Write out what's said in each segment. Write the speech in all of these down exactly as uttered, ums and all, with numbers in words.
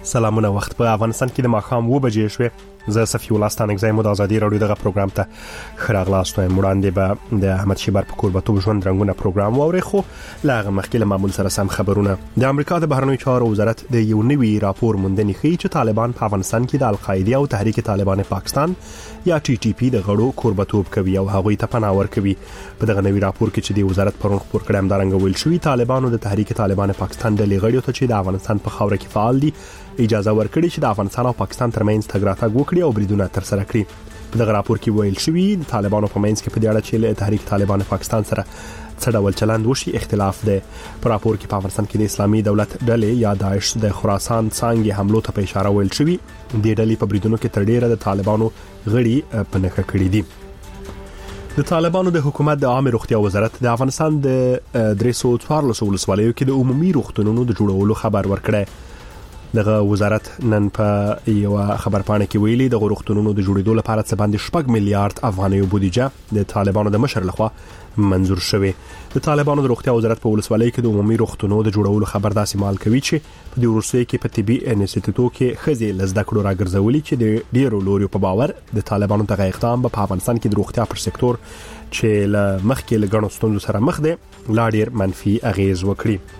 سلامونه. وخت په افغانستان کې د ماښام و بجې شوې. زه صفي الله ستانګزی مو د ازادي راډیو دغه پروګرام ته خراغلاست وایم. وړاندې به د احمد شیبر په کوربتوب ژوند رنگونه پروګرام واوري، خو لاغه مخکې له معمول سره سم خبرونه. د امریکا د بهرنیو چارو وزارت د یو نوي راپور موندنې ښیي چې طالبان په افغانستان کې د القاعده او تحریک طالبان پاکستان یا ټي ټي پی د غړو کوربتوب کوي او هغوی ته پناه ورکوي. په دغه نوي راپور کې چې د وزارت پرون خبر کړم دارنګ ویل شوی، طالبانو د تحریک طالبان پاکستان د لغړیو ته چې د افغانستان په خاوره کې فعال دي اجازه ورکړي چې د افغانستان او پاکستان ترمنځ تګ راتګ وکړي او بریدونه ترسره کړي. په دغه راپور کې ویل شوی د طالبانو په منځ کې په دې اړه چې له تحریک طالبان پاکستان سره څه ډول چلند وشي اختلاف دی. په راپور کې په افغانستان کې د اسلامي دولت ډلې یا داعش د خراسان څنګه حملو ته په اشاره ویل شوی. د ډلې په بریدونو کې تر ډیره د طالبانو غړي په نښه کړي دي. د طالبانو د حکومت د عامه روغتیا وزارت د افغانستان د درې سوه څوارلس ولسوالیو کې د عمومي روغتونونو د جوړولو خبر ورکړی. دغه وزارت نن په یو خبر پاڼه کې ویلي د روغتونونو د جوړېدو لپاره څه باندې شپږ میلیارډ افغانۍ بودیجه د طالبانو د مشر لخوا منظور شوې. د طالبانو د روغتیا وزارت په ولسوالۍ کې د عمومي روغتونونو د جوړولو خبر داسې مال کوي چې په دې وروستیو کې په طبي انسټیټیوټو کې خزي لزده کړو راګرځولي چې د ډیرو لوري په باور د طالبانو دغه اقدام په افغانستان کې د روغتیا پر سکتور چې له مخکې له غنو ستونزو سره مخ دی لا ډیر منفي اغیز وکړي.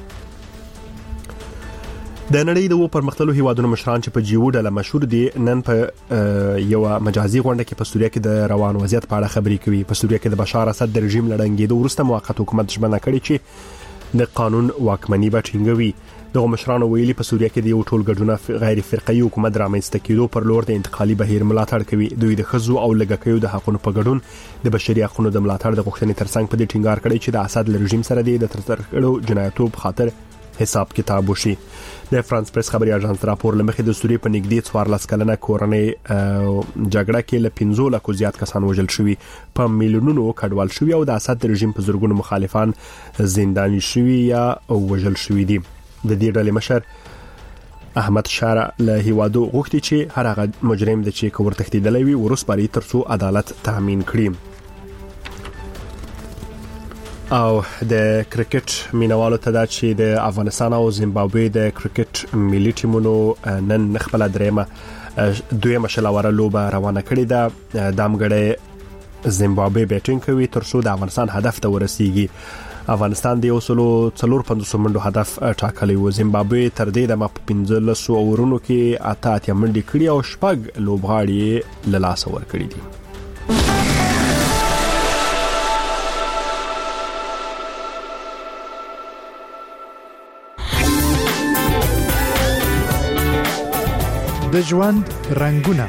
د نړۍ د و پرمختللو هیوادونو مشران چې په جیو ډله مشهور دي نن په یو مجازي غونډه کې په سوریه کې د روان وضعیت په اړه خبرې کوي. په سوریه کې د بشار اسد د رژیم لړنګېدو وروسته موقت حکومت ژمنه کړې چې د قانون واکمني به ټینګوي. دغه مشرانو ویلي په سوریه کې د یو ټولګډونه غیر فرقي حکومت رامنځته کېدو پر لور د انتقالي بهیر ملاتړ کوي. دوی د خزو او لګکیو د حقوقو په ګډون د بشري حقوقو د ملاتړ د غوښتنې ترڅنګ په دې ټینګار کړی چې د اسد رژیم سره د ترسره کړو جنایتو په خاطر حساب کتاب وشي. د فرانس پریس خبري اژانس راپور لمخې د سوریې په نږدې څوارلس کلنه کورنۍ جګړه کې له پنځه لکو زیات کسان وژل شوي، په میلیونونو کډوال شوي او د اسد رژیم په زرګونو مخالفان زنداني شوي یا وژل شوي دي. د دې ډلې مشر احمد شارع له هیوادو غوښتي چې هر هغه مجرم د چې کور تښتیدلی وي ورسپاري ترڅو عدالت تضمین کړي. او د کرکټ مینوالو ته دا چې د افغانستان او زیمبابوې د کرکټ ملي ټیمونو نن خپل درېمه دویمه شلوره لوبه روانه کړې ده. د امګړې زیمبابوې بیټینګ کوي ترڅو د افغانستان هدف ته ورسیږي. افغانستان د یو سلو څلور پنځوس منډو هدف ټاکلی و. زیمبابوې تر دې د ما په پنځلس اورونو کې اته اتیا منډې کړې او شپږ لوبغاړي له لاسه ورکړي دي. د ژوند رنگونه.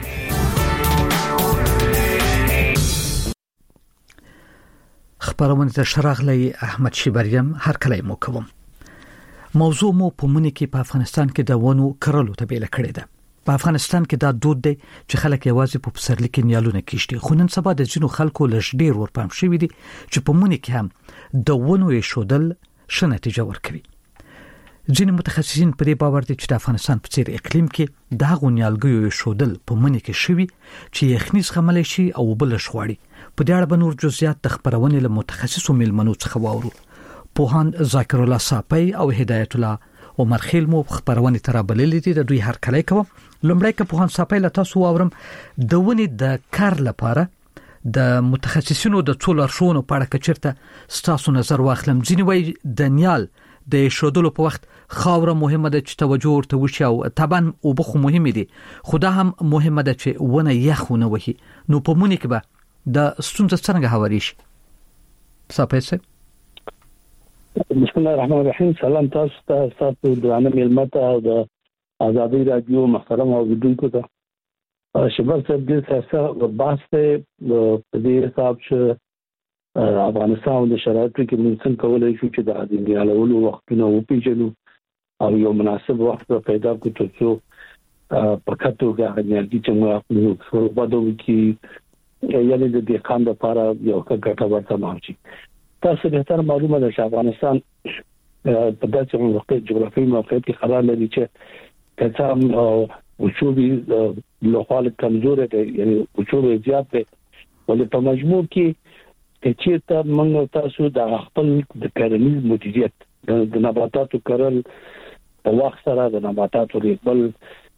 خبرونه ته شراغلی احمد شیبریم هر کله مو کوم. موضوع مو په مونږ کې په افغانستان کې د ونو کرلو ته بیل کړی ده. په افغانستان کې دا دود دی چې خلک یوازې په پسرلي کې نیالونه کیشتي، خو نن سبا د جنو خلکو لږ ډیر ورپام شوی دي چې په مونږ کې هم د ونو یې شودل ښه نتیجه ورکوي. ځینې متخصصین په دې باور دي چې د افغانستان په څیر اقلیم کې د هغو نیالګیو شودل په منې کې شوي چې یخني زغملی شي او بل شغواړي. په دې اړه به نور جزئیات د خبرونې له متخصصو میلمنو څخه واورو. پوهاند ذاکر الله صافی او هدایت الله عمر خیل مو خبرونې تر بللې دي. د دوی هر کله کوم لومړی که پوهاند صافی له تاسو واورم د ونې د کار لپاره د متخصصینو د څو لارښوونو په اړه کچرته ستاسو نظر واخلم. ځینې وایي د نیال د شودلو په وخت خاوره مهمه ده چې توجه ورته وشي او طبعا اوبخو مهمه دي، خو دا هم مهمه ده چې ونه یخونه وهي. نو په مونږ کې به د ستونزه څنګه هواري شي؟ صاحب بسم الله الرحمن الرحیم. سلام تاسو ته، تاسو د عالم علمت او د آزادی رادیو محترم اوریدونکو ته. شباب صاحب دې سره بحث ته په دې حساب چې افغانستان د شرایطو کې ممکن کولای شو چې د عادیالولو وختونه وپیژنو او یو مناسب وخت پیدا کړو ترڅو په کتو کې انرژي چې موږ خپل بادو کې یعنی د دې خان لپاره یو ګټه ورته ماشي. تاسو به تر معلومه ده چې افغانستان په داسې وخت جغرافیایي موقعیت کې قرار لري چې کله وچوبي لوخال کمزور دی، یعنی وچوبي زیات دی، ولې په مجموع کې چې ته موږ تاسو د خپل د کرنیز مدیریت د نباتاتو کرل په وخت سره د نباتاتو ریبل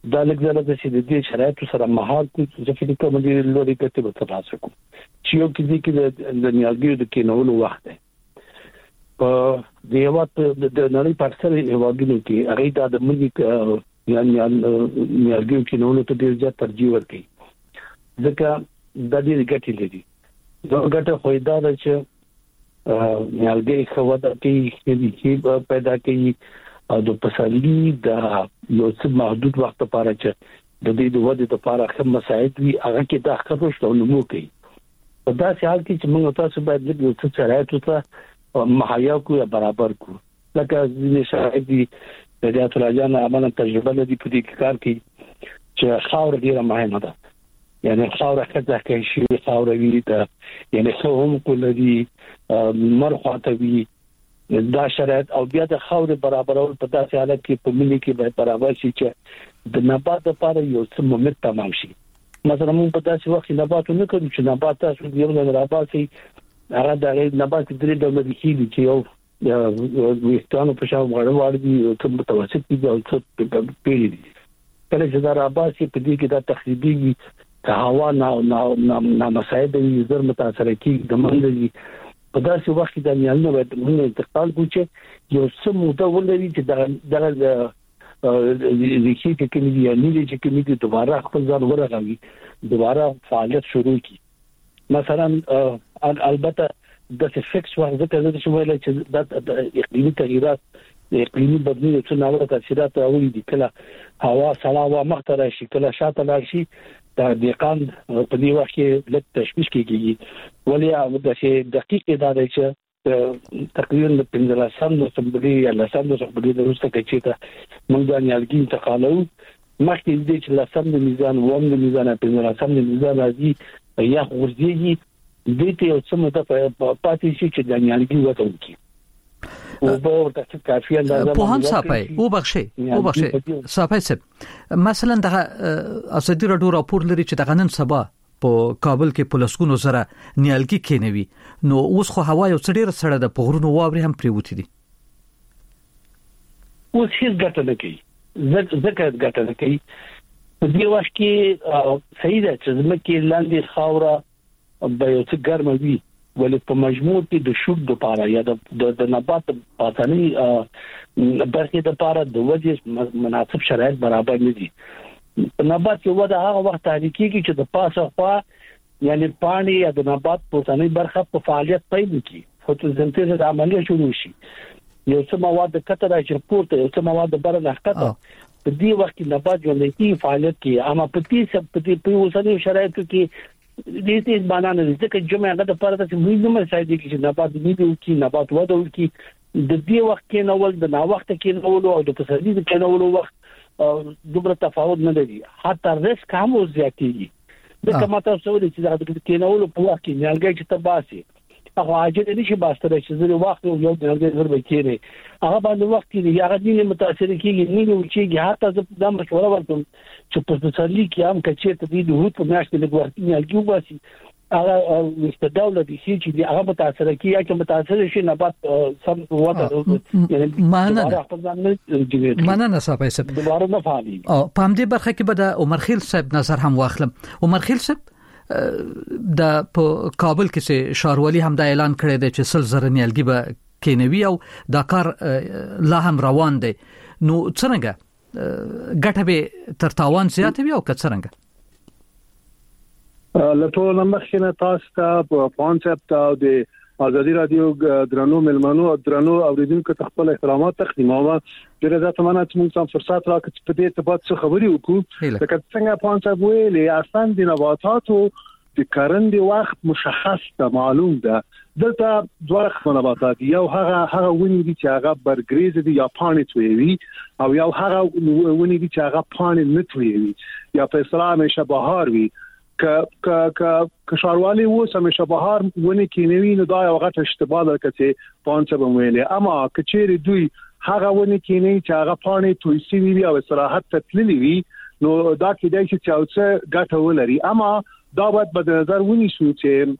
دا لږه د سیدې شرایط سره مهار کو چې فکر کوم چې لوري کته به تاسو کو چې یو کې دي کې د نیالګیو د کینولو وخت دی په دیوات د نړۍ په اکثر هیوادونو کې هغه د ملي یعنی نیالګیو کینولو ته ډیر زیات ترجیح ورکړي ځکه د دې ګټې لري دا ګټه خو دا ده چې نیالګي خو دا کې چې پیدا کوي او د پسرلي د یو څه محدود وخت لپاره چې د دې د ودې لپاره کوم مساعد وي هغه کې د خبرو شته نو کوي په داسې حال کې چې موږ تاسو باید د یو څه شرایطو ته مهیا کو یا برابر کو لکه ځینې شرایط دي د ریاست راجان عملاً تجربه لري په دې کار کې چې خاور ډیره مهمه ده یعنی خاور خدای کوي شي خاور وی ده یعنی هم کولري مرخواته وی دا شرایط او بیا د خاور برابرول په داسې حالت کې په ملي کې به برابر شي چې د نبات لپاره یو څه مومنت تمام شي مثلا موږ په داسې وخت نبات نه کوو چې نبات تاسو یو نه راباسي هغه د نبات درې ډول دي چې یو ویستانو په شاو غړوړ دي او څه متوسط دي او څه پیری دي کله چې دا راباسي په دې کې دا تخریبي که هوا نه نه نه مساعد وي زر متاثر کیږي د منځي په داسې وخت کې د نیالنو باید موږ انتقال کوو چې یو څه موده ولري چې د د لیکي کې کې دی نه دي چې کې دي دوباره خپل ځان ورغوي دوباره فعالیت شروع کی مثلا البته د فکس وخت ځکه چې ویل چې د اقلیمي تغیرات اقلیمي بدلون څه ناوړه تاثیرات راوړي دي کله هوا سړه مختره شي کله شاته لاشي د دقیقاً په دې وخت کې لږ تشویش کیږي ولې د شي دقیق ادارې چې تقریبا د پنځه سم نو سمبلي یا لسم نو سمبلي د روسته کې چې موږ د نیالګي انتقالو مخکې دې چې لسم د میزان ووم د میزان پنځه سم د میزان راځي یا ورځي دې ته یو څه مته پاتې شي چې د نیالګي وته وکړي او به تاسو کافي اندازه په هان صاحب او بخشي او بخشي صاحب مثلا د اسدی راډیو راپور لري چې د غنن سبا په کابل کې پولیسونو سره نیالګي کینوي نو اوس خو هوا یو څډیر سره د پغرونو واوري هم پریوتی دي اوس هیڅ ګټه نه کوي ځکه ګټه نه کوي په دې وخت کې صحیح ده چې زمکه لاندې خاوره به یو څه ګرمه وي ولې په مجموع کې د شوب د پاره یا د د نبات پاتنی برخه د پاره د وجه مناسب شرایط برابر نه دي نبات یو د هغه وخت تاریخي کې چې د پاسه خوا یعنی پانی یا د نبات پاتنی برخه په فعالیت پیل کی فوتوسنتیز د عملیه شروع شي یو څه مواد کته راځي پورته یو څه مواد بره راکته په دې وخت کې نبات ژوندۍ کی فعالیت کی اما په دې سب په دې په اوسنۍ شرایطو کې دې دې بانانه دي چې جمعه هغه د پاره چې موږ نه مساعد دي چې نبات دې دي چې نبات وده وکي د دې وخت کې نوول د نا وخت کې نوول او د پسرلي کې نوول وخت دومره تفاوت نه لري حتی ریسک هم زیاتېږي د کومه تاسو ولې چې دا کې نوول په وخت کې نیالګي چې تباسي هغه اجازه نشي باستره چې زری وخت یو نیالګي زر به کېږي هغه باندې وخت کې هغه دې متاثر کېږي نه نو چې هغه د مشوره ورته چې په پسرلي کې هم کچې ته دې د هوت په میاشت کې لګورتي نیالګي وباسي هغه مستداوله دي چې دې هغه متاثر کیږي چې متاثر شي نبات سم وته یعنی معنا معنا نه صاحب دوباره نه فعالي او پام دې برخه کې به د عمر خیل صاحب نظر هم واخلم عمر خیل صاحب د په کابل کې سه شاروالي هم د اعلان کړی دی چې سل زره نیالګي به کینوي او دا کار لا هم روان دی نو څنګه ګټه به تر تاوان زیاتوي او څنګه لټول مخینه تاسو ته په کانسپټ او د ازادي رادیو درنو ملمنو او درنو اوریدونکو ته خپل احترامات تقدیموم چې دا تمنه چې موږ هم فرصت راکړو په دې ته بعد څه خبري وکړو لکه څنګه کانسپټ ویلې اصلا د نباتاتو د کارندې وخت مشخص ته معلوم ده دلته دوه رقم نباتات یو هغه هغه ونی دي چې هغه برګریز دي یا پانی تویوي او یو هغه ونی دي چې هغه پانی نه تویوي یا په اصطلاح همیشه بهار وي ک ک ک شاروالي و همیشه بهار ونی کینوي نو دا یو غټ اشتباه ده چې پانڅه بمویلې اما کچېری دوی هغه ونی کینی چې هغه پانی تویسي وي او صراحت تتللی وي نو دا کېدای شي چې اوڅه ګټه ولري اما دا باید په نظر ونیسو چې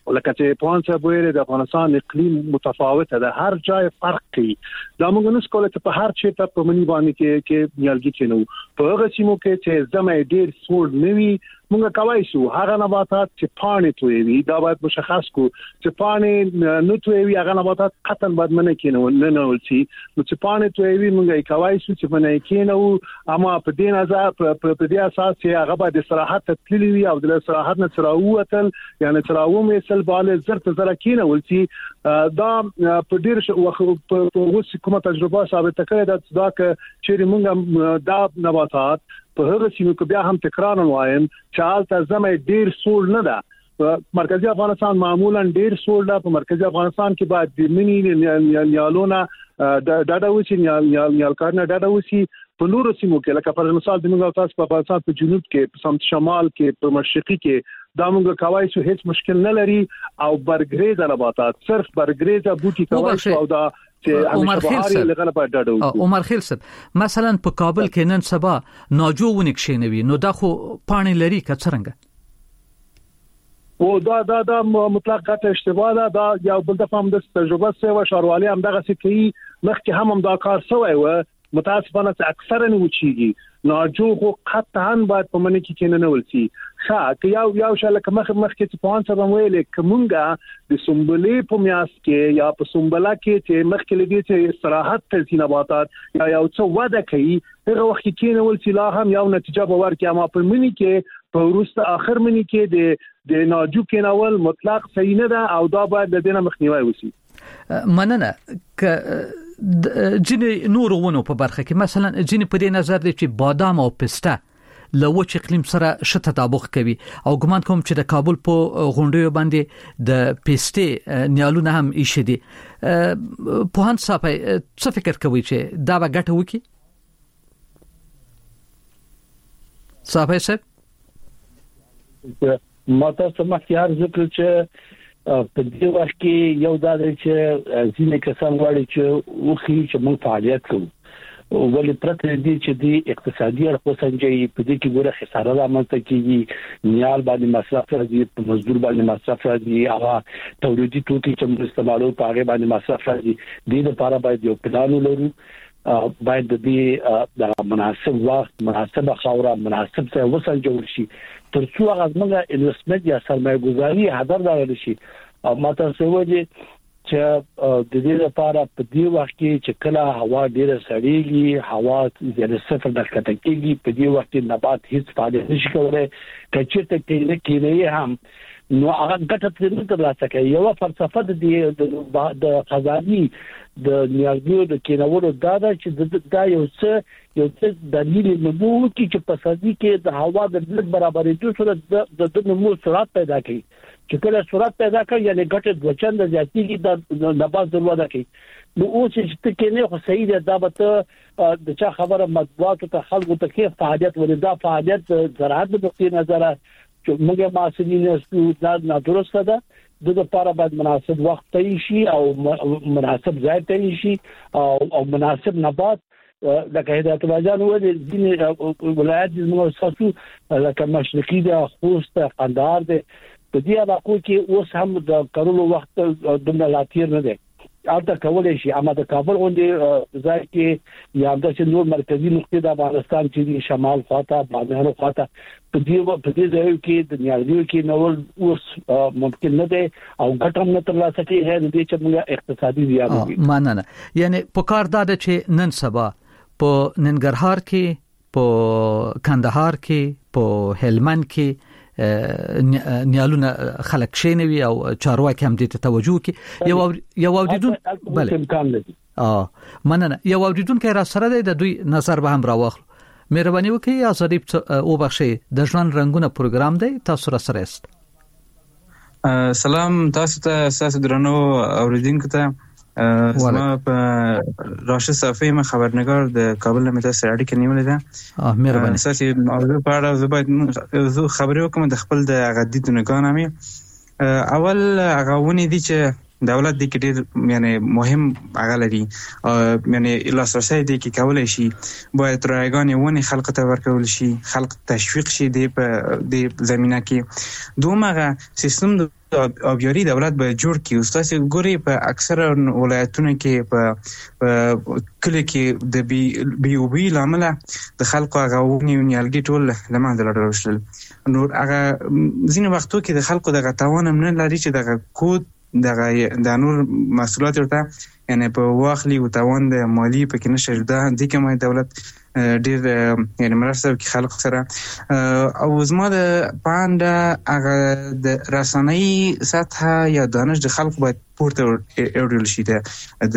ولکه چې پوهان صاحب ویل د افغانستان اقلیم متفاوته ده، هر ځای فرق کوي. دا موږ نس کوله چې په هر چیرته په منی باندې کې کې نیالګي کینو. په هغه سیمو کې چې زمې ډیر سوړ نوي موږ کوي شو هغه نباتات چې پانی توي دا باید مشخص کو چې پانی نه توي هغه نباتات قطن باید منه کینو نه نه ولسي نو چې پانی توي موږ کوي شو چې منه کینو. اما په دې نظر په دې اساس چې هغه باید استراحت تللی وي او د استراحت نه تراوتل یعنی تراوم یې باله زرت زره کینو ولسي. دا په ډیر وخت په اوس کومه تجربه ثابت کړې ده دا چې موږ دا نباتات په هغه سیمو کې بیا هم تکرار وایم چې حالت زمې ډیر سوړ نه ده. مرکزی افغانستان معمولا ډیر سوړ ده. په مرکزی افغانستان کې باید د منی نیالونه د ډاډوسی نیال کارنه ډاډوسی په نورو سیمو کې لکه پر مثال د موږ تاسو په افغانستان په جنوب کې په سمت شمال کې په مشرقي کې دا موږ کوي چې هیڅ مشکل نه لري او برګریز نباتات صرف برګریز بوټي کوي او دا عمر خیل عمر خیل صاحب مثلا په کابل کې نن سبا ناجو ونکشینوي نو دا خو پانی لري که څنګه؟ او دا دا دا مطلق غټه اشتباه ده. دا یو بل دفعه هم د تجربه سوي شاروالي هم دغه څه کوي مخکې هم هم دا کار سوی و متاسفانه اکثرا وچیږي. ناجو خو قطعا باید په منی کې کینه نه ولسي. ښه که یو یو شاله که مخ مخ کې په ان سره ویلې کومګه د سنبلې په میاس کې یا په سنبلا کې چې مخ کې لګي چې استراحت تل نباتات یا یو څه وده کوي هغه وخت کې کینه ولسي لا هم یو نتیجه به ورکړي. اما په منی کې په ورسته اخر منی کې د د ناجو کینول مطلق صحیح نه ده او دا باید د دینه مخنیوي وشي. مننه ک جنې نور ونه په برخه کې مثلا جنې په دې نظر دی چې بادام او پسته لوچ اقلیم سره شته تطابق کوي او ګمان کوم چې د کابل په غونډیو باندې د پسته نیالونه هم ایښه دي. په هان صاحب څه فکر کوي چې دا به ګټه وکړي؟ صاحب صاحب ما تاسو مخکې هر ذکر چې په دې وخت کې یو دا دی چې ځینې کسان غواړي چې وخی چې موږ فعالیت کوو ولې پرته دي چې د اقتصادي اړخ سنجي په دې کې ګوره خساره رامنځته کیږي. نیال باندې مصرف راځي په مزدور باندې مصرف راځي هغه تولیدي توکي چې موږ استعمالو په هغه باندې مصرف راځي. دې لپاره باید یو پلان ولرو باید د دې د مناسب وخت مناسب خاوره مناسب څه وسل جوړ شي ترڅو هغه موږ انویسټمنت یا سرمایه گذاري هدر دارل شي. او ماته څه وایي چې د دې لپاره په دې وخت کې چې کله هوا ډیره سړیږي هوا زیاده صفر د کته کېږي په دې وخت کې نبات هیڅ فعالیت نشي کولای کچې ته کې نه کېږي هم نو هغه ګټه ترې ترلاسه کوي. یو فلسفه د دې د خزاني د نیالګیو د کینولو دا ده چې دا یو څه یو څه دلیل نمو کې چې په سازي کې د هوا د لږ برابرېدو سره د نمو سرعت پیدا کوي. چې کله سرعت پیدا کوي یعنی ګټه د چند زیاتېږي د نبات ضرورت کوي. نو اوس چې کې نه خو صحیح ده دا به د چا خبره مطبوعات ته خلکو ته کې فعالیت ولې دا فعالیت زراعت د نقطې نظر چې موږ ماسنین استعداد نه درسته ده د لپاره باید مناسب وخت ته شي او مناسب ځای ته شي او مناسب نبات لکه هدایت الله جان ولې ځینې ولایت موږ ساتو لکه مشرقي د خوست قندهار د په دې علاقو کې اوس هم د کارولو وخت دومره لاتیر نه دی البته کولای شي. اما د کابل غونډې ځای کې یا د نور مرکزی نقطې د افغانستان چې شمال خواته باندې خواته په دې په دې ځای کې د نیالګیو کې نول اوس ممکن نه دی او ګټه نه ترلاسه کیږي د دې چې موږ اقتصادي زیان وي. ماننه یعنی په کار دا چې نن سبا په ننګرهار کې په کندهار کې په هلمند کې نیالونه خلق شینوي او چارواکي هم دې ته توجه کوي. یو یو اوریدون بله اه مننه یو اوریدون کې را سره د دوی نظر به هم راوخلو. مهرباني وکړئ ازادیب او بخشي د ژوند رنگونه پروګرام دی تاسو را سره است. سلام تاسو ته اساس درنو اوریدونکو ته زما په راشد صافی ما خبرنگار د کابل نه تاسو اړیکه نیولې ده. اه مهرباني. اساسي موضوع په اړه زه باید زه خبرې وکم د خپل د غدي دنګان مې اول هغه ونی دي چې دولت د کې یعنی مهم هغه لري یعنی لاسرسي د کې کولای شي باید رایګانې ونی خلق ته ورکول شي خلق تشویق شي د په د زمينه کې دومره سیستم د ابياري دولت به جوړ کی استاد ګوري په اکثره ولایتونو کې په کله کې د بي بي او بي لامل د خلکو غوونی نیالګي ټول لمانځل راوړل نور هغه ځینې وختو کې د خلکو د غتاوان نه لري چې د کود د د نور مسؤلیت ورته یعنی په واخلي او تاوان د مالی په کې نشه ده د کومه دولت ډیر یعنی مرسته کوي خلک سره او زما د پاند هغه د رسنۍ سطح یا دانش د خلکو باید پورته اورل شي د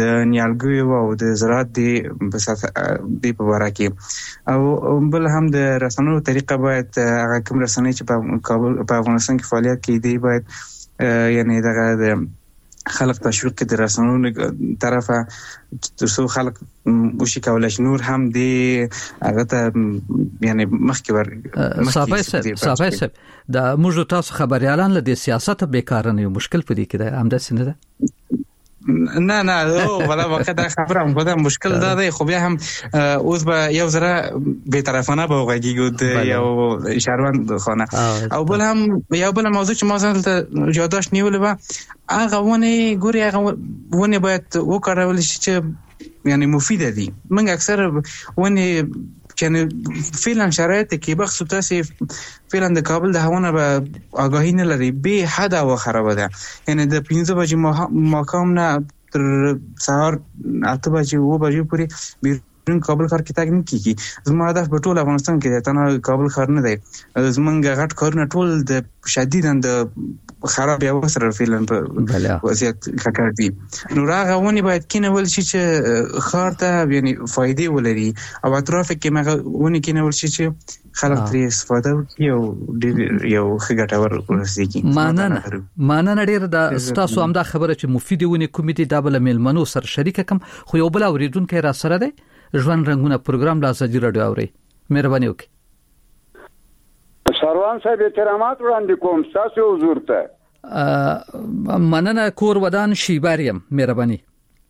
نیالګي او د زراعت د په سطح د په واره کې او بل هم د رسنیو طریقه باید هغه کوم رسنۍ چې په کابل په افغانستان کې فعالیت کوي دی باید یعنی دغه د خلق تشویق کې د رسنیو طرفه ترڅو خلق وشي کولای شي نور هم دی هغه ته یعنی مخکې ور صاحب صاحب صاحب د موږ تاسو خبريالان له سیاست به نه مشکل پدې کې ده همدا سینه ده نه نه او ولا وخت خبره هم کوم مشکل دا دی خو بیا هم اوس به یو زره به طرفانه به وګیږو د یو شهروند خانه او بل هم یو بل موضوع چې ما ځل یاداش نیولې و هغه ونه ګوري هغه ونه باید وکړول شي چې یعنی مفیده دي موږ اکثر ونه چې فعلا شرایط کې بخصوص تاسو فعلا د کابل د هوونه به آگاهی نه لري به حد او خراب ده یعنی د پنځه بجې ماقام نه تر سهار اته بجې و بجې پورې بیرون کابل ښار کې تاګ نه کیږي زما هدف په ټول افغانستان کې تنه کابل ښار نه دی زمونږ غټ کارونه ټول د شدیداً د خراب یا وسره فعلا په وضعیت خطر دي نو راغونی باید کینول شي چې ښار ته یعنی فائدې ولري او اطراف کې مغه ونی کینول شي چې خلک ترې استفاده وکړي او یو خګټور ورسېږي ماننه ماننه ډیر د تاسو هم دا خبره چې مفید ونی کمیټې د بل ملمنو سره شریک کم خو یو بل اوریدونکو را سره دی ژوند رنگونه پروګرام لا ازادي رادیو اوري مهرباني وکړئ سروان صاحب احترامات وړاندې کوم تاسو حضور ته مننه کور ودان شیباریم مهرباني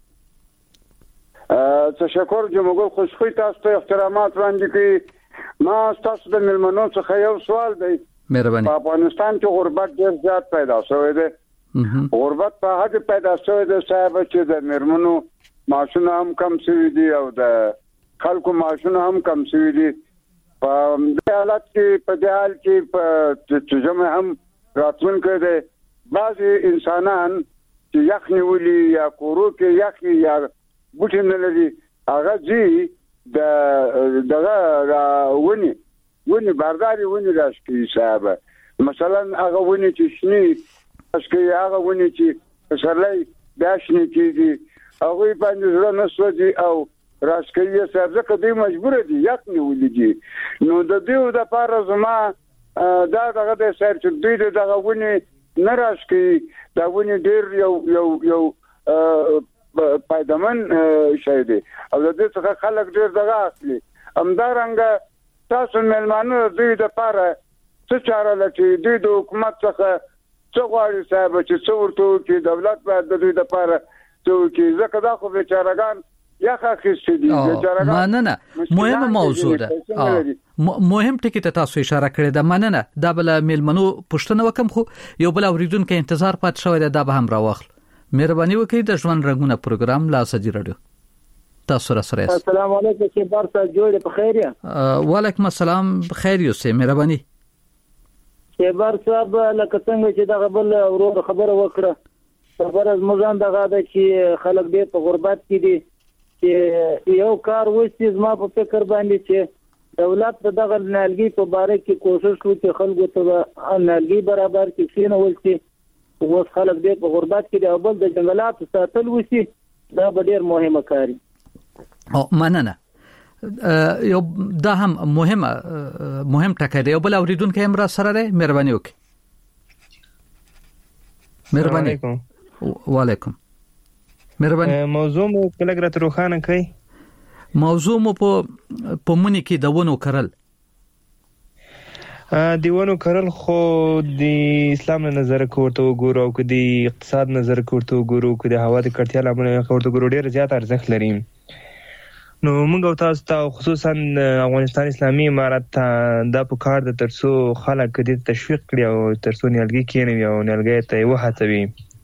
تشکر جمهور خوشخوی تاسو ته احترامات وړاندې کوي ما تاسو د ملمنو څخه یو سوال دی مهرباني په افغانستان کې غربت ډیر زیات پیدا شوی دی غربت په هغه پیدا شوی دی صاحب چې د مرمنو معاشونه هم کم شوي دي او د خلکو معاشونه هم کم شوي دي په دې حالت کې په دې حال کې په تجمع هم راتلونکي دي بعضي انسانان چې یخ نیولي یا کورو کې یخ یا بوټي نه لري هغه جی د دغه ونی ونی بارداري ونی راشي صاحب مثلا هغه ونی چې شنی اسکه هغه ونی چې سرلای داشنی کیږي هغه باندې زړه نسوځي او راشکیه صاحب زکه دوی مجبور دي یخ نیولې دي نو د دې د پاره زما دا دغه د سر چې دوی دغه ونی نه راشکي دا ونی ډیر یو یو یو پایدمن شي دي او د دې څخه خلک ډیر دغه اصلي همدارنګه تاسو ملمانو دوی د پاره څه چاره لټي دوی د حکومت څخه څو غواړي صاحب چې څو ورته کې دولت باید د دوی د پاره څو کې زکه دا خو بیچارهګان یا خاصه دي بیچارهګان مننه مهمه موضوع ده مهم ټکی ته تاسو اشاره کړې ده مننه دا بل ملمنو پښتنه وکم خو یو بل اوریدونکو انتظار پات شوی ده دا به هم راوخل مهرباني وکړئ د ژوند رنگونه پروګرام لا ازادي رادیو تاسو را سره السلام علیکم چې بارسا جوړ په خیر یا وعلیکم السلام بخیر یو سه مهرباني چې بارسا لکه څنګه چې دا بل ورو خبره وکړه خبر از مزان دغه د چې خلک به په غربت کې دي چې یو کار وستي زما په فکر باندې چې دولت دغه نالګي په باره کې کوشش وکړي چې خلکو ته نالګي برابر کې کینه ولسي اوس خلک به په غربت کې د بل د جنگلات ساتل وسی دا ډېر مهمه کاری او مننه یو دا هم مهمه مهم ټکی دی یو بل اوریدونکو هم را سره دی مهرباني وکړئ مهرباني وعلیکم مهرباني موضوع مو کله غره روخانه کوي موضوع مو په پمونی کې د ونو کرل دیوانو کرل خو د اسلام نه نظر کوته وګورو او د اقتصاد نظر کوته وګورو او د هوا د کړتیا لامل کوته وګورو ډیر زیات ارزښت لري. نو موږ تاسو ته خصوصا افغانستان اسلامي امارت دا په کار د ترسو خلک دې تشویق کړي او ترسو نیالګي کینوي او نیالګي ته وهڅوي.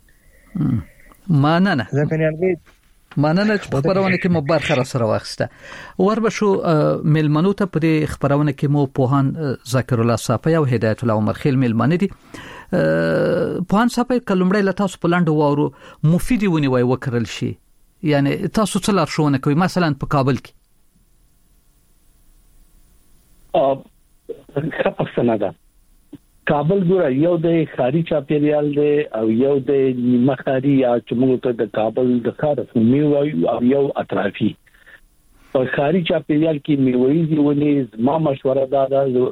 مننه. ځکه نیالګي مننه چې خبرونه کې مو برخه را سره واخسته. وربشو ملمنو ته په خبرونه کې مو پوهان ذکر الله صافی او هدایت الله عمر خیل ملمنه دي. پوهان صافی کلمړی له تاسو په لاندې وورو مفیدی ونی وای وکړل شي. یعنی تاسو څه لارښوونه کوي مثلا په کابل کې؟ ا خپل ده کابل ګور یو د خاري چاپیریال دی او یو د نیمه خاري یا چې موږ ته د کابل د خار میوه او یو اطرافي په خاري چاپیریال کې میوه ونی زما مشوره ده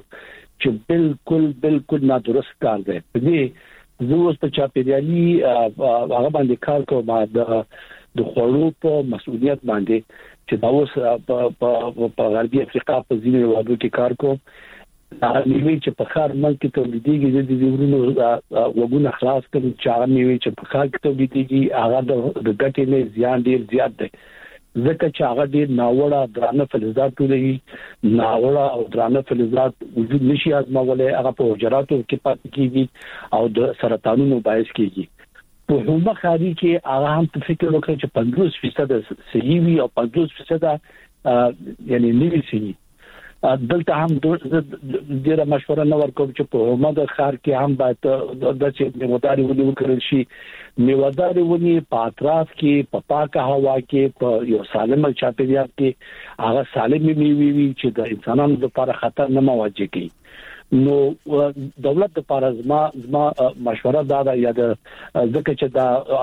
چې بالکل بالکل نادرست کار دی. په دې زه اوس په چاپیریالي هغه باندې کار کوم د د خوړو په مسؤلیت باندې چې دا اوس په غربي افریقا په ځینو هیوادو کې کار کوم. دا نیوي چې په خار ملک کې تولیدېږي د دې ورونو وګونه خلاص کړي چې هغه نیوي چې په خار کې تولیدېږي هغه د ګټې نه زیان ډیر زیات دی ځکه چې هغه ډیر ناوړه درانه فلزات لري. ناوړه او درانه فلزات وجود نشي ازمولای هغه په حجراتو کې پاتې کیږي او د سرطانونو باعث کیږي. په هغه خاري کې هغه هم په فکر وکړي چې پنځوس فیصد صحیح وي او پنځوس فیصد یعنی نیوي صحیح. دلته هم ډیره مشوره نه ورکوم چې په همد خار کې هم باید د چې میواداري ونی وکړل شي. میواداري ونی په اطراف کې په پاکه هوا کې په یو سالم چاپیریال کې هغه سالم میوي وي چې د انسانانو لپاره خطر نه مواجه کوي. نو دولت لپاره زما زما مشوره دا ده یا د ځکه چې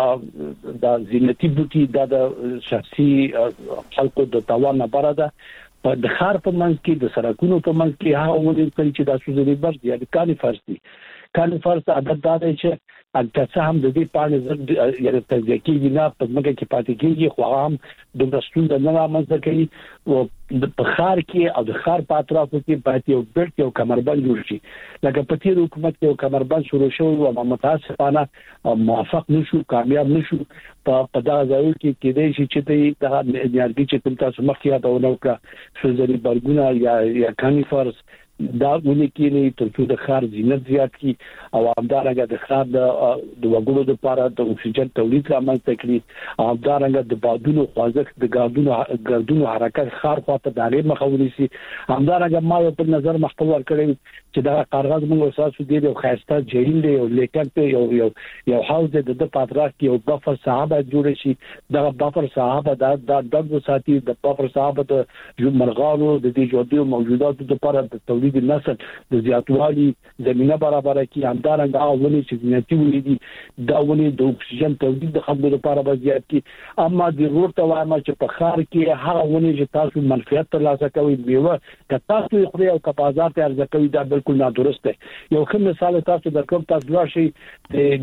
دا د زینتی بوټي د شخصي خلکو د توان نه بره ده په د خار په منځ کې د سرکونو په منځ کې هغه ولې کوي چې د سوزري برد یا د کاني فرض دي. کاني فرض عادت دا دی چې اګه هم د دې پانې زړه یا د تزکیې نه په مګه کې پاتې کېږي خو هم د رسول د نه منځ کوي او په خار کې او د خار په اطرافو کې باید یو بیلټ یو کمربند جوړ شي. لکه په تیر حکومت کې یو کمربند شروع شو او متاسفانه موافق نشو کامیاب نشو په دا ځای کې کې دی چې د انرژي چې تل تاسو مخکې دا ونوکه سوزري برګونه یا یا کاني فرض دا ونی کې نه تر څو د خار زینت زیات کی او همدارنګه د خار د وګړو لپاره د اکسیجن تولید رامنځته کړي او همدارنګه د بادونو خوځښت د ګاډونو ګردونو حرکت خار خواته دغه مخاوري سي. همدارنګه ما په نظر مخکور کړی چې دا کارغاز موږ اساسو دی یو خاصه جهیل دی او لیکن ته یو یو یو حوض د د پاتراک کې یو بفر صحابه جوړ شي. دا بفر صحابه دا د دغه ساتي د بفر صحابه د مرغانو د دې جوړو موجوداتو لپاره د تولید د نسل د زیاتوالي زمينه برابر کی. همدارنګه اولنی چې زینتی ولې دا ولې د اکسیجن تولید د خلکو لپاره به زیات کی. اما د ضرورت وایم چې په خار کې هغه ولې چې تاسو منفعت ترلاسه کوي میوه که تاسو خوري او کپازار ته ارزه کوي دا بالکل نادرست دی. یو ښه مثال تاسو درکوم. تاسو راشي د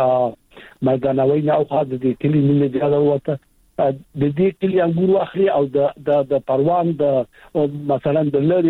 د مردانوي نه او خاص د کلی نه دی راوته د دې کلی انګور واخلي او د د پروان د مثلا د لری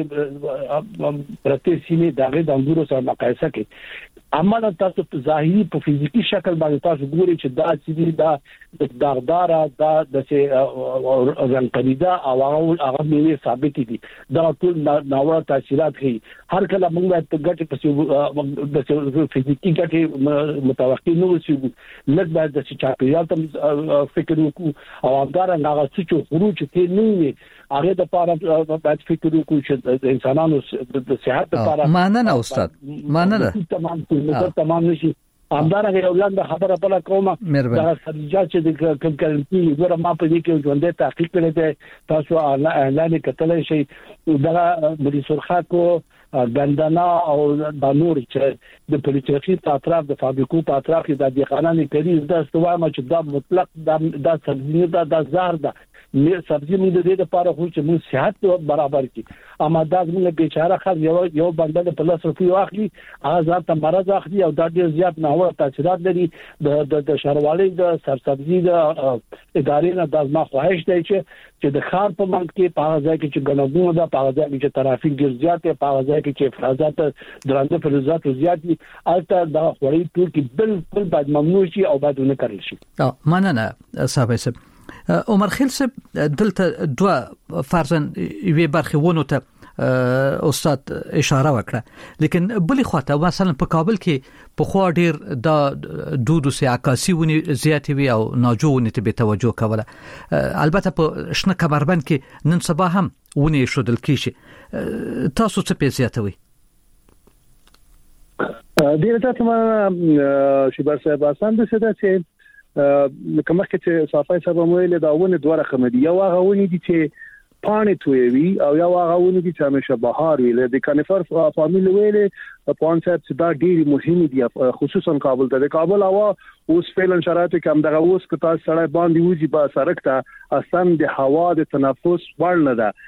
پرته سینې دغه د انګورو سره مقایسه کوي. اما تاسو په ظاهري په فزیکی شکل باندې تاسو ګوري چې دا چې دا د داغدار دا د چې رنګریدا او هغه میوه ثابت دي دا ټول ناوړه تاثیرات کوي. هر کله موږ په ګټه په د فزیکی ګټه متوقع نه وسی لږ باید د چاپیریال ته فکر وکړو او همدارنګه هغه چې خروج کې نه وي هغه د لپاره باید فکر وکړو چې د انسانانو د صحت لپاره. مننه استاد مننه تمام ټول تمام نشي. همدارنګه یو لاندې خبره بل کومه دا سرجات چې د کلکلتي ګوره ما په دې کې ژوندې تحقیق کړی دی. تاسو اعلان کتلای شئ دا ملي سرخاکو ګندنا او د نور چې د پولیټیکي په اطراف د فابریکو په اطراف کې د دقیقانه کړي دا استوامه چې دا مطلق دا سبزی دا د زهر ده. مې سبزی موږ د دې لپاره خو چې موږ صحت برابر کړي. اما دا موږ بیچاره خل یو یو بندل په لاس روپیه واخلي هغه ځان ته مرز اخلي او دا ډیر زیات نه ناوړه تاثیرات لري د د شهروالۍ د سرسبزي د ادارې نه د ما خواهش دی چې چې د خار په منځ کې په هغه ځای کې چې ګڼګونه ده، په هغه ځای کې چې ترافیک ډیر زیات دی، په هغه ځای کې چې افراطات درانده فلزات زیات دي، البته د خوري ټول کې بالکل باید ممنوع شي او باید نه کړل شي. مننه صاحب صاحب. عمر خیل صاحب دلته دوه فرضاً یوې برخې ونه ته استاد اشاره وکړه، لیکن بلی خواته مثلا په کابل کې په خوا ډیر د دودو سي عکاسي ونی زیات وی او ناجو ته به توجه کوله. البته په شنه کمربند کې نن سبا هم ونی شودل کیږي. تاسو څه په زیاتوي؟ ډیر تاسو ما شبر صاحب آسان د څه ده چې کومه چې صافای صاحب مویل دا ونه دوه رقم دي. یو هغه ونی دي چې پانې توي او یو هغه ونی دي چې همیشه بهار وي. د کانیفر فامیل ویلې پونسپ چې دا ډېری مهم دي، خصوصا کابل ته. د کابل هوا اوس فعلا شرایط کې هم دغه اوس کتا سړی باندې وځي په سړک ته اصلا د هوا د تنفس وړ نه ده،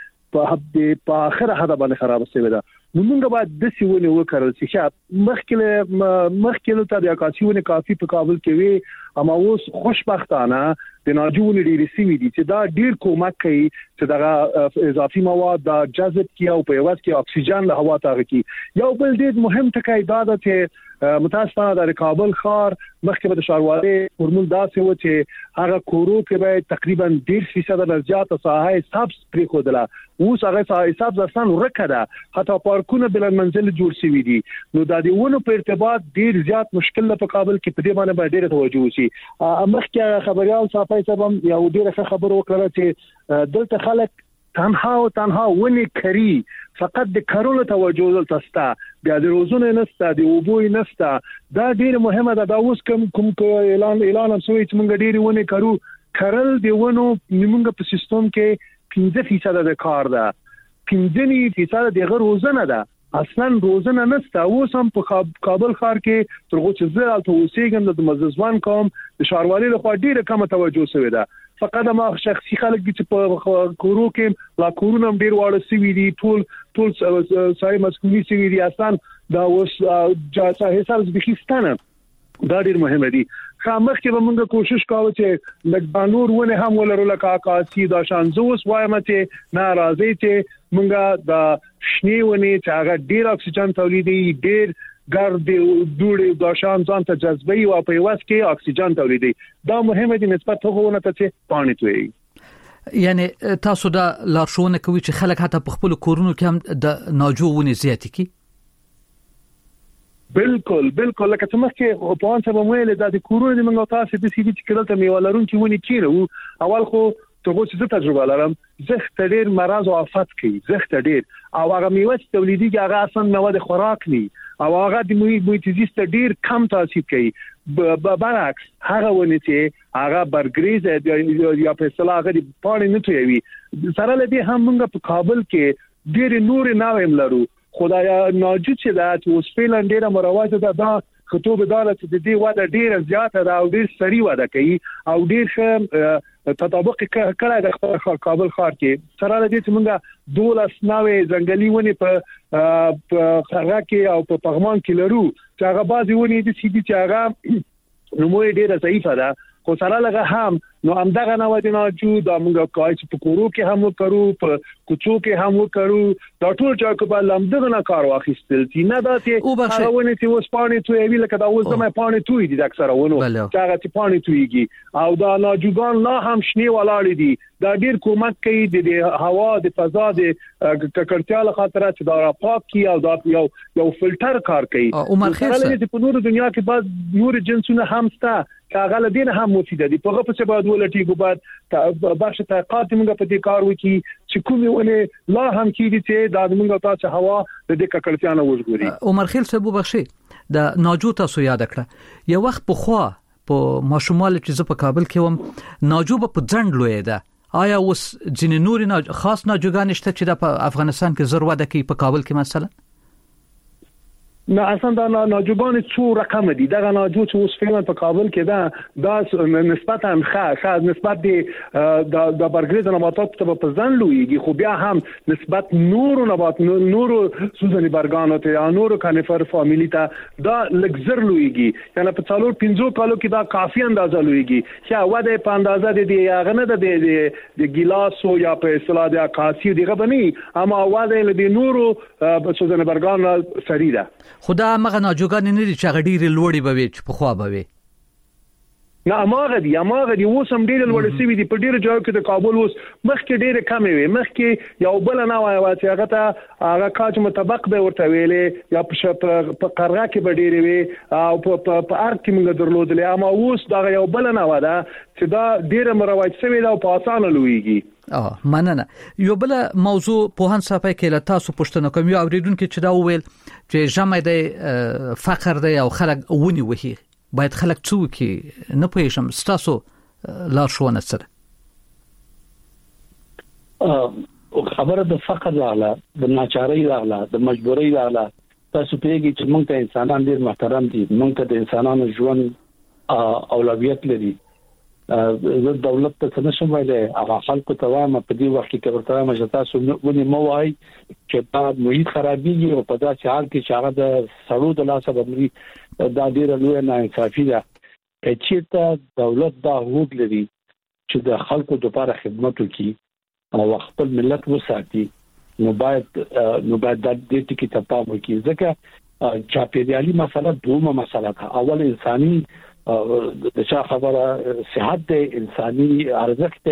په په اخره حدا باندې خراب شوی ده. نو موږ باید د سیونه وکړل چې مخکله مخکله ته د اکاسیونه کافي په کابل کې وي، اما اوس خوشبختانه د ناجون ډیری سیمې دي چې دا ډیر کومک کوي چې دغه اضافي مواد د جذب کې او په یوازې کې اکسیجن له هوا ته کی. یو بل ډیر مهم ټکی دا ده چې متاسفانه د کابل ښار مخکې د ښاروالۍ فورمول داسې و چې هغه کورو کې به تقریبا ډیر فیصد نه زیات ساحه حساب پرې خودله، اوس هغه ساحه حساب ځان ورکړه، حتی پارکونه بل منزل جوړ شوي دي. نو د دې ونو په ارتباط ډیر زیات مشکل په کابل کې په دې باندې ډیر توجه وشي. مخکې خبريال صافي صاحب یو ډیر ښه خبر وکړه چې دلته خلک تنها او تنها ونی کری، فقط د کارولو توجه دلته ستا، بیا د روزونه نسته، د اوبوي نسته. دا ډیر مهمه ده. دا اوس کوم کوم اعلان اعلان هم شوی چې موږ ډیر ونی کارو کرل دی ونو موږ په سیستم کې پنځه فیصد د کار ده، پنځه فیصد د روزنه ده، اصلا روزنه نسته. اوس هم په کابل ښار کې ترغه چې زه الته اوسېږم د مززوان کوم د ښاروالۍ لخوا ډیره کم توجه شوی ده. فقط ما شخصي خلک چې په کورو کې لا کورونه ډیر واړه سوي دي، ټول ټول ساري مسؤلیت سوي دي، اصلا دا اوس جاسه حساب ځبخستانه دا ډیر مهمه دي. خامخ کې موږ کوشش کوو چې لګبانور ونه هم ولرو لکه اکاسي دا شان زوس وایم چې ناراضي چې موږ د شنی ونه چې هغه ډیر اکسیجن تولیدي، ډیر ګرد دوړې د شان ځان ته جذبي او په یواس کې اکسیجن تولیدي. دا مهمه دي نسبت هغه ته چې پانی توي. یعنی تاسو دا لارښوونه کوي چې خلک حتی په خپل کورونو کې هم د ناجوونه زیاتې کی؟ بالکل بالکل لکه څنګه چې په انسان باندې د کورونو د منګو تاسو د سیدي چې کړه ته میوالرون کې ونی کیرو. اول خو ته چې تجربه لرم زخت ډیر مرض او آفت کوي، زخت ډیر او هغه میوه تولیدي هغه اصلا مواد خوراک ني او هغه د محیط زیست ډیر کم تاثیر کوي. برعکس هغه ونی چې هغه برګریز یا په اصطلاح هغه پانی نه توي سره لدی هم موږ په کابل کې ډیر نور ناویم لرو. خدایا ناجو چې دا اوس فعلا ډیره مروج ده، دا خطوبه دار چې د دې واده ډیره زیاته ده او ډیر سری واده کوي او ډیر ښه تطابق کړی د کابل ښار کې. سره لدی چې موږ دولس ناوې ځنګلي ونی په خرغه کې او په پغمان کې لرو چې هغه بعضی ونی د سیدي چې هغه نموې ډیره ضعیفه ده، خو سره لغه هم نو همدغه نو د ناجو د موږ کای چې په کورو کې هم وکړو، په کوڅو کې هم وکړو، دا ټول چې په لمدغه نه کار واخیستل چې نه دا چې هغه ونه چې اوس پانی توي وی لکه دا اوس زما پانی توي دي د اکثره ونو چې هغه چې پانی تويږي او دا ناجوګان لا هم شنی ولاړ دي. دا ډیر کومک کوي د هوا د فضا د ککړتیا له خاطر چې دا پاک کی او دا یو یو فلټر کار کوي. عمر خیر صاحب په نور دنیا کې بعض نور جنسونه هم ستا کاغه لدین هم مفیده دي. په غو په بعد ولټي کو بعد بخش تحقیقات موږ په دې کار وکي چې کومه ونه لا هم کیږي چې دا موږ تاسو هوا د دې ککړتیا نه وژغوري. عمر خیر صاحب بخشي د ناجو تاسو یاد کړه یو وخت په خوا په ماشومال چې ز په کابل کې وم ناجو په ځند لوي ده. آیا اوس ځینې نور نه خاص ناجوګان شته چې د افغانستان کې زر واده کوي په کابل کې مثلا؟ نه اصلا دا ناجوګان څو رقم دي دا ناجو چې اوس فعلا په کابل کې دا دا نسبتا ښه ښه نسبت دي د د برګریز نباتات ته په ځان لویږي خو بیا هم نسبت نورو نبات نورو سوزنی برګانو ته یا نورو کانیفر فامیلی ته دا لګزر لویږي یعنی په څلور پنځو کالو کې دا کافي اندازه لویږي چې واده په اندازه دي هغه نه د د ګلاسو یا په اصطلاح د اکاسي دغه بني اما واده له نورو سوزنی برګان سریده خدا مغه ناجوګان نه دي چې غډيري لوړي به وي چې په خوا به وي نه اماغه دي اماغه دي اوس هم ډېر لوړ سوي دي په ډېر ځایو کې د کابل اوس مخکې ډېر کم وي مخکې یو بل نه وای چې هغه ته هغه کاج مطابق به ورته ویلې یا په قرغه کې به ډېر وي او په په ارګ کې موږ درلودلې اما اوس دا یو بل نه ودا چې دا ډېر مروج سوي دا په اسانه لويږي اه مننه یو بل موضوع په هان صفه کې له تاسو پښتنه کوم یو اوریدونکو چې دا وویل چې جمع دی فقر دی او خلک ونی وهي باید خلک څوک نه پېښم ستاسو لار شونه سره او خبره د فقر لاله د ناچارۍ لاله د مجبورۍ لاله تاسو پیږي چې موږ ته انسانان ډیر محترم دي موږ ته د انسانانو ژوند اولویت لري زه دولت ته څه نشم ویلای هغه خلکو ته وایم په دې وخت کې ورته وایم چې تاسو ونی مو وای چې دا محیط خرابېږي او په داسې حال کې چې هغه د سړو د لاسه باندې دا ډیره لویه ناانصافي ده چې ته دولت دا حقوق لري چې د خلکو لپاره خدمت وکړي او خپل ملت وساتي نو باید نو باید د دې ټکي ته پام وکړي ځکه چاپیریالي مسله دومره مسله ده اول انساني د چا خبره صحت د انساني ارزښت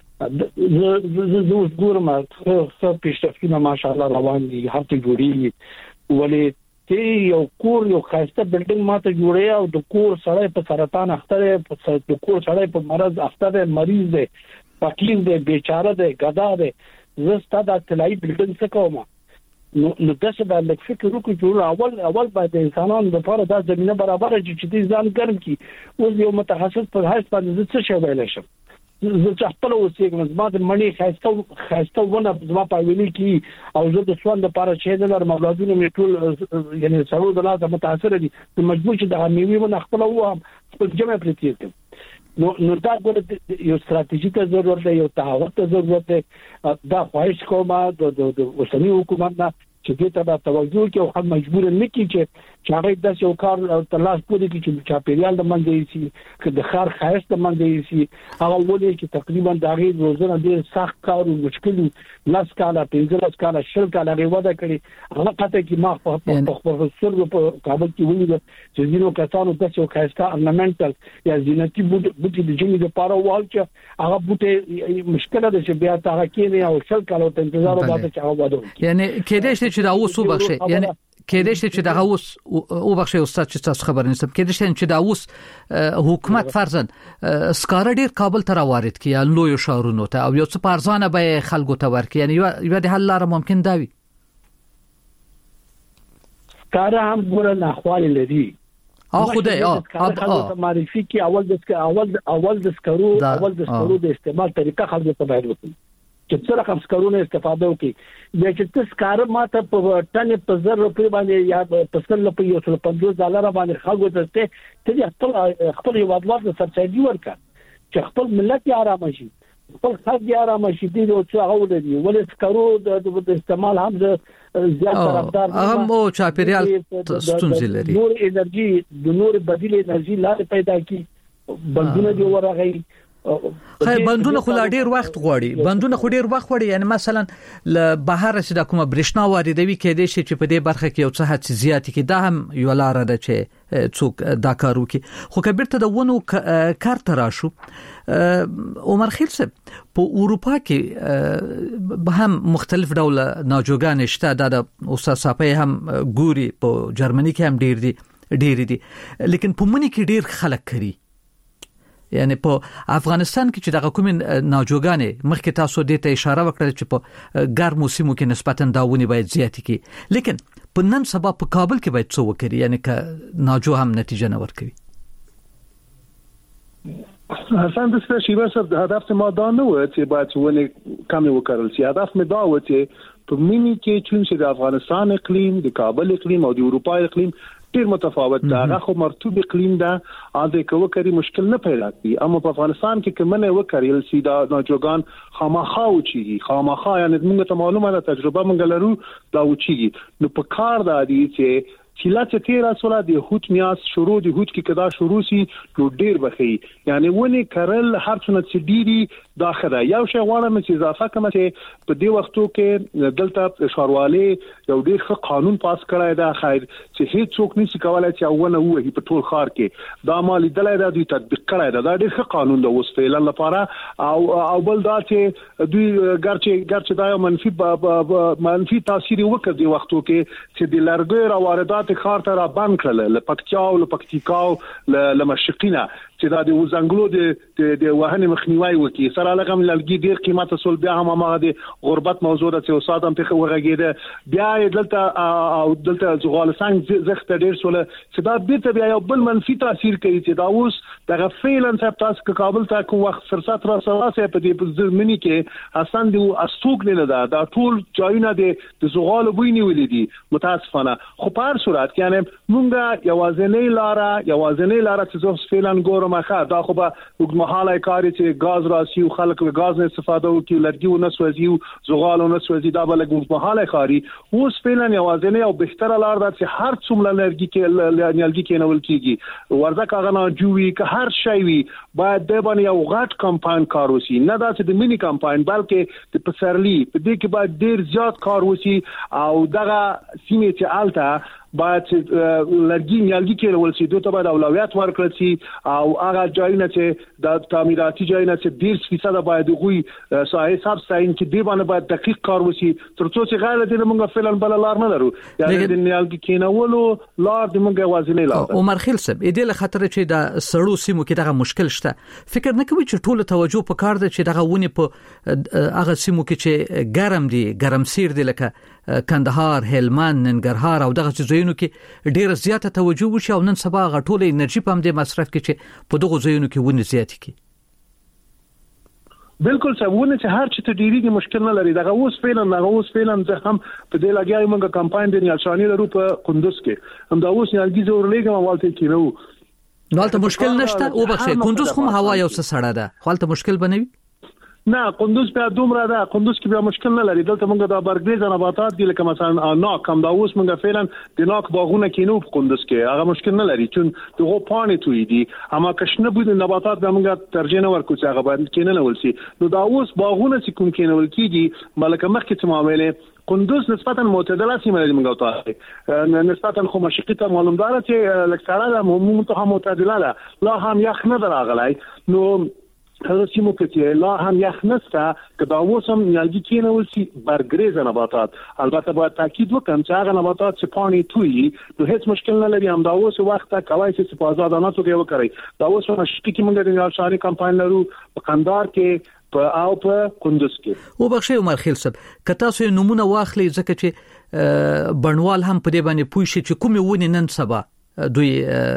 ز ز ز ګورم څه پیشرفتونه ماشاءالله روان دي هر څه جوړي ولې ته یو کور یو خاصه بلډینګ ماته جوړي او د کور سړی په سرطان اخته په د کور سړی په مرض اخته مریض دی فقیر دی بیچاره دی غدا دی زستا د تلای بلډینګ څه کومه نو نو داسې د لک فکر وکړو چې اول اول باید انسانانو لپاره د زمينه برابر چې د ځان ګرم کی اوس یو متخصص په هیڅ باندې څه شی ویل شم زه چې خپل اوسېږم زما د مڼې خاصه خاصه ونه زما په ویلي کې او زه د سوال لپاره چې د مولادونو می ټول یعنی سړو د لاسه متاثر دي چې مجبور چې د میوي ونه خپل و خپل جمع پرتیږي نو نو دا ګوره یو ستراتیژیک ضرورت دی یو تعهد ضرورت دی دا خواهش کوم د اوسنی حکومت نه چې دې ته توجه کوي او هم مجبور نه کی چې هغه د یو کار تلاش کوي چې چاپیریال د منځي شي چې د خار خاص د منځي شي هغه ولې چې تقریبا د غي روزنه ډیر سخت کار او مشکل لاس کاله پنځه کاله شل کاله غوډه کړي هغه پته کې ما په خپل سر په کابل کې ولید چې زینو کسانو د یو خاصه ornamental یا زینتی بوټي د جمی د پاره وال چې هغه بوټي مشکل ده چې بیا تا کې نه او شل کاله ته انتظار وکړي چې هغه وده یعنی کېدې چې دا اوس وبخښي یعنی کېدې چې دا اوس وبخښي استاد چې تاسو خبر نشم کېدې چې دا اوس حکومت فرضاً سکار ډیر کابل ته وارد کړي لوی شهرونو ته او یو څه پارځانه به خلکو ته ورکړي یعنی یو د حل لاره ممکن دا وي سکار هم ګور نه خپل لري اه خدای اه اه معرفي کې اول د اول اول د سکرو اول د سکرو د استعمال طریقه خلکو ته باید وکړي چې څه رقم سکرونه استفاده وکړي بیا چې تاسو کار ماته په ټن په زر روپۍ باندې یا په سل په یو سل پنځوس ډالر باندې خلکو ته ته خپل خپل یوادوار د سبسایډي ورکړه چې خپل ملت آرام شي خپل خلک آرام شي دي او څه هغه ولري ولې سکرو د استعمال هم زیات طرفدار هغه مو چاپیریال ستونزې لري نور انرژي د نور بدیل انرژي لاره پیدا کی بندونه دی ورغی خیر بندونه خو ډیر وخت غواړي بندونه خو ډیر وخت غواړي یعنی مثلا ل بهر سیده کومه برښنا واردوي کېدې شي چې په دې برخه کې یو څه هڅه زیات کې دا هم یو لار ده چې څوک دا کارو کې خو کبیر ته د ونو کار تراشو عمر خیل صاحب په اروپا کې هم مختلف ډول ناجوګان شته د استاد صاحب هم ګوري په جرمني کې هم ډیر دي ډیر دي لیکن په منی کې ډیر خلک کوي یعنی په افغانستان کې چې دغه کوم ناجوګانې مخکې تاسو دې ته اشاره وکړه چې په ګرمو سیمو کې نسبتاً داونی باید زیات کی لیکن په نن سبا په کابل کې باید څه وکړي یعنی ک ناجو هم نتیجه نه ورکوي حسن د شیبه صاحب هدف ما دا نه و چې باید ونه کم وکړل شي. هدف مې دا و چې په مینی کې چې د افغانستان اقلیم، د کابل اقلیم او د اروپا اقلیم ډیر متفاوت ده. هغه خو مرطوب اقلیم ده، اده کو کری مشکل نه پیدا کی. اما په افغانستان کې کمنه وکړل شي دا ناجوګان خامخا او چی خامخا یعنی موږ ته معلومه ده، تجربه موږ لرو دا و چی نو په کار ده دي چې چې لا تیرا سولا د هوت میاس شروع د هوت کې کدا شروع سي نو ډیر بخي یعنی ونی کرل هر څونه چې ډيري داخله یو شی غواړم چې اضافه کوم چې په دې وختو کې دلته ښاروالي یو ډیر ښه قانون پاس کړی دا خیر چې هیڅ څوک نشي کولای چې اونه وې په ټول خار کې دا مالي دلای دا دوی تطبیق کړی دا, دا ډیر ښه قانون دی اوس فعلا لپاره او او بل دا چې دوی ګرچې ګرچې دا منفي منفي تاثیر وکړي د وختو کې چې د لرګي را واردات خار ته را بند کړل ل پکتیاو ل پکتیکاو ل مشرقینا چې دا د وزنګلو د د وهنې مخنیوي وکي سره لغم لګي ډیر قیمت اصل بیا هم ما د غربت موضوع د استاد هم په وغږیده بیا دلته او دلته زغال څنګه زخت ډیر سول چې دا بیرته بیا یو بل منفي تاثیر کوي چې دا اوس د فعلا څه تاسو کابل ته کوم وخت فرصت را سره په دې ځمنی کې حسن دی استوک نه ده دا ټول ځایونه د زغال بوینی ولیدي متاسفانه خو په هر صورت یعنی مونږه یوازنۍ لاره یوازنۍ لاره چې زوس فعلا ګورم مخه دا خو به وګمحاله کاری چې غاز راسي او خلک له غاز نه استفاده وکړي لرګي او نسوځي او زغال او نسوځي دا بل وګمحاله کاری اوس فعلا یوازنۍ او بهتره لاره ده چې هر څومره لرګي کې لرګي کې نول کیږي ورځه کاغنا جوړي که هر شی وي باید د باندې یو غټ کمپاین کار وسی نه دا چې د مینی کمپاین بلکې د پسرلی په دې کې باید ډیر زیات کار وسی او دغه سیمه چې الته باید لرګي نیالګي کې ول شي دوی ته باید اولویت ورکړل شي او هغه ځایونه چې د تعمیراتي ځایونه چې ډیر فیصد باید غوي ساحه حساب ساين چې دی باندې باید دقیق کار وشي ترڅو چې غیر دې موږ فعلا بل لار نه لرو یعنی د نیالګي کېنولو لار د موږ وازنې لار عمر خیل صاحب دې له خطر چې د سړو سیمو کې دغه مشکل شته فکر نه کوي چې ټول توجه په کار ده چې دغه ونی په هغه سیمو کې چې ګرم دي ګرمسیر دي لکه کندهار هلمند ننګرهار او دغه ځایونو کې ډیر زیاته توجه وشي او نن سبا غټوله انرژي په دې مصرف کې چې په دغه ځایونو کې ونی زیات کی بالکل سمونه چې هر چې ته ډیری مشکل نه لري دغه اوس فعلا دغه اوس فعلا زه هم په دې لګیایم موږ کمپاین د نیالشاني لرو په کندوز کې هم دا اوس نیالګي زور لګم والته کېرو نالته مشکل نشته او بخښه کندوز خو هوا یو څه سړه ده خپلته مشکل بنوي نه کندوز بیا دومره ده کندوز کې بیا مشکل نه لري دلته موږ د برګریز نباتات دي لکه مثلا ناک هم دا اوس موږ فعلا د ناک باغونه کینو په کندوز کې هغه مشکل نه لري چون دغه پانی توي دي اما کښنه بود نباتات به موږ ترجیح نه ورکو چې هغه باندې کینه نه ولسي نو دا اوس باغونه چې کوم کینه ولکېږي ملکه مخکې چې معاملې کندوز نسبتا معتدله سیمه لري موږ ته نسبتا خو مشقته معلومدار چې لکثره د عموما معتدله ده لا هم یخ نه راغلی نو هغه سیمو کې لا هم یخ نسته که دا اوسم نیالګي کېنول شي برګریز نباتات البته باید تاکید وکړم چې هغه نباتات چې پانی توي نو هیڅ مشکل نه لري هم دا اوس وخت کوي چې په آزادانه توګه وکړي دا اوس مشکې کې موږ د نیالشاني کمپاین لرو په قندار کې په او په کندوز کې او بخښه عمر خیل صاحب کته سو نمونه واخلي ځکه چې بڼوال هم په دې باندې پوه شي چې کومه ونی نن سبا دوی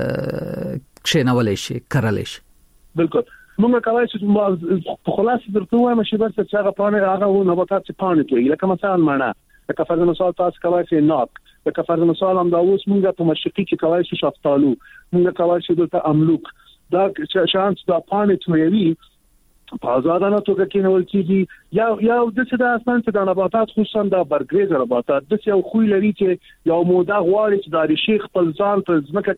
کښینولې شي کړلې شي بالکل موږ کوي چې په خلاص درته وایم چې بس چې هغه پانی هغه نباتات چې پانی کوي لکه مثلا معنا لکه فرض مثال تاسو کوي چې ناک لکه فرض مثال هم دا اوس موږ په مشرقي کې کوي چې شفتالو موږ کوي چې دلته املوک دا شانس دا پانی توي په آزادانه توګه کې نول کېږي یا یا د څه د اسمان چې د نباتات خصوصا د برګریز نباتات د یو خوې لري چې یو موده غواړي چې د شیخ خپل ځان په ځمکه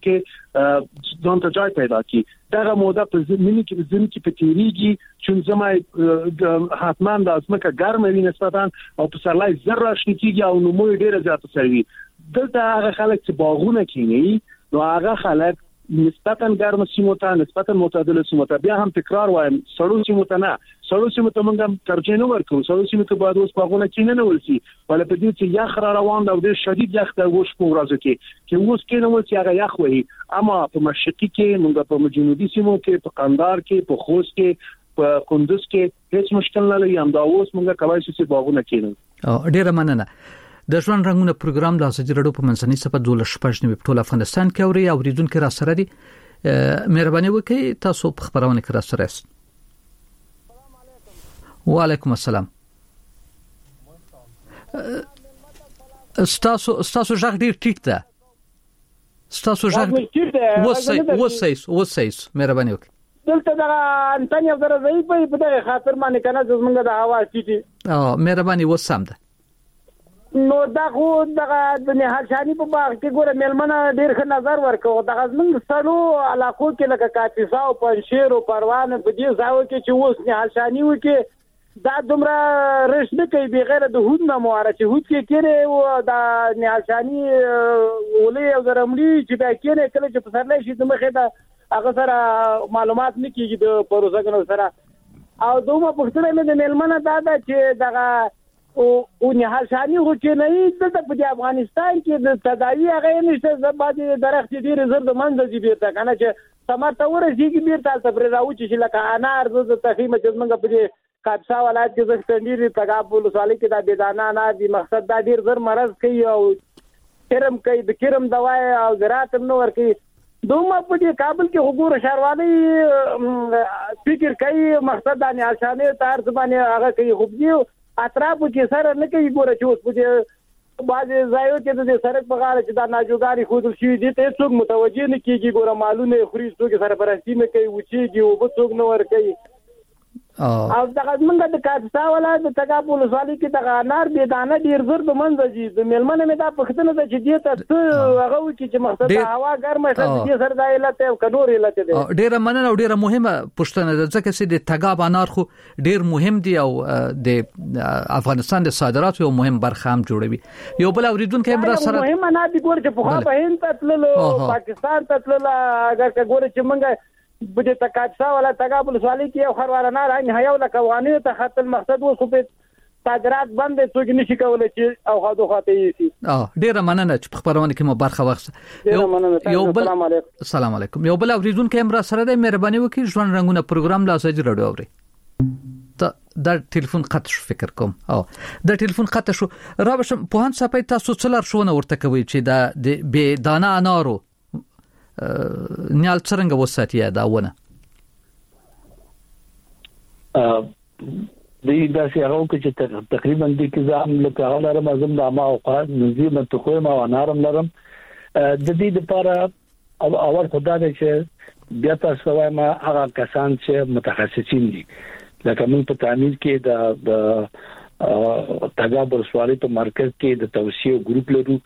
کې ځان ته ځای پیدا کړي دغه موده په زمینی کې زمینی کې په تیریږي چې زمای حتمان د ځمکه ګرمه وي نسبتا او په سرلای ذره شنکیږي او نمو ډیره زیاته سوي دلته هغه خلک چې باغونه کینی نو هغه خلک نسبتا ګرم سیمو ته نسبتا معتدل سیمو ته بیا هم تکرار وایم سړو سیمو ته نه سړو سیمو ته موږ ترجیح نه ورکوو سړو سیمو ته باید اوس باغونه کینې نه ولسي ولې په دې چې یخ را روان دی او ډېر شدید یخ دی اوس په ورځو کې چې اوس کینې ولسي هغه یخ وي اما په مشرقي کې موږ په جنوبي سیمو کې په قندار کې په خوست کې په کندوز کې هیڅ مشکل نه لري هم دا اوس موږ کوي چې باغونه کینې ډېر مننه د ژوند رنگونه پروګرام د ازادي رادیو په منځنۍ صفه دولس شپږ نیو په ټول افغانستان کې اوري اوریدونکو را سره دي مهرباني وکړئ تاسو په خبرونه کې را سره یاست. وعلیکم السلام. ستاسو ستاسو ژغ ډیر ټیټ ده. ستاسو ژغ وسای وسای وسای مهرباني وکړئ. دلته دا انټنی او درځي په دغه خاطر باندې کنه زمونږ د هوا ټیټي. اه مهرباني وسام ده. نو دا خو دغه د نهالشانی په باغ کې ګوره ملمنه ډیر ښه نظر ورکوه. دغه زمونږ سلو علاقو کې لکه کاپیسا او پنشیر او پروان په دې ځاو کې چې اوس نهالشانی وکي دا دومره رښتینه کوي بغیر د هود نه مواره چې هود کې کېره او دا نهالشانی ولې او درملي چې دا کېره کله چې په سرلې شي د مخې دا هغه سره معلومات نه کیږي د پروژګنو سره. او دومره پښتنه مې د ملمنه دا دا چې دغه او نهالشانی خو چې نه د په افغانستان کې د تداوی هغه نشته زبادي درخت ډیر زر د منځ دی بیرته کنه چې سمارته ورسیږي بیرته تل راوچی چې لکه انار د تفهیم چې موږ په کاپسا ولایت کې د ستندیر تګابل سوالي کې دا بيدانه نه دي مقصد دا ډیر زر مرز کوي او کرم کوي د کرم دواي او زراعت نو ور کوي. دومره په دې کابل کې حضور شهروالي فکر کوي مقصد دا نهالشانی تار زبانه هغه کوي خو دې اطراف کې سره نه کوي ګوره چې اوس په دې بعض ځایو کې د سړک په غاړه چې دا ناجوګاری خودل شي دي ته څوک متوجه نه کیږي ګوره مالونه خوري څوک سره پرستی نه کوي وچیږي او به څوک نه ور کوي. او دغه موږ د کاپسا ولایت د تګابل سوالي کې دغه انار بيدانه ډیر زر د منځ دي د ملمنه مې دا پښتنه ده چې دې ته هغه وکی چې مقصد هوا ګرمه شي دې سره د علت او کنور علت دي. ډیره مننه او ډیره مهمه پښتنه ده ځکه چې د تګاب انار خو ډیر مهم دي او د افغانستان د صادراتو یو مهم برخه هم جوړوي. یو بل اوریدونکو هم را سره مهمه نه دي ګور چې په خوا په هند تللو پاکستان تللو اگر ګور چې موږ بده تکاتسا ولا تګابل سوالي کې یو خروارانه راځي هيو لکه افغاني ته خط المقصد وو خو په صادرات بند څوک نشي کولای چې او خاطو خاطي شي. اه ډیره مننه چې په خبرونه کې مو برخه واخصه. یو بل السلام علیکم. یو بل اوریدونکو هم را سره د مهرباني وکړئ ژوند رنگونه پروګرام لا سجل راډیو اوري. ته د ټلیفون خط شو فکر کوم او د ټلیفون خط شو رابشم په هان صاحب تاسو څلور شونه ورته کوي چې دا د بي دانا انارو نیال څنګه وساتیا دا ونه ا د داسې هغه چې تقریبا د کزام لکه هغه مازم د ما او قاد نزیم ته خو ما ونارم لرم د دې لپاره اول خدای چې بیا تاسو وایم هغه کسان چې متخصصین دي لکه موږ په تعمیر کې د تګابل سوالي په مرکز کې د توسيع ګروپ لرو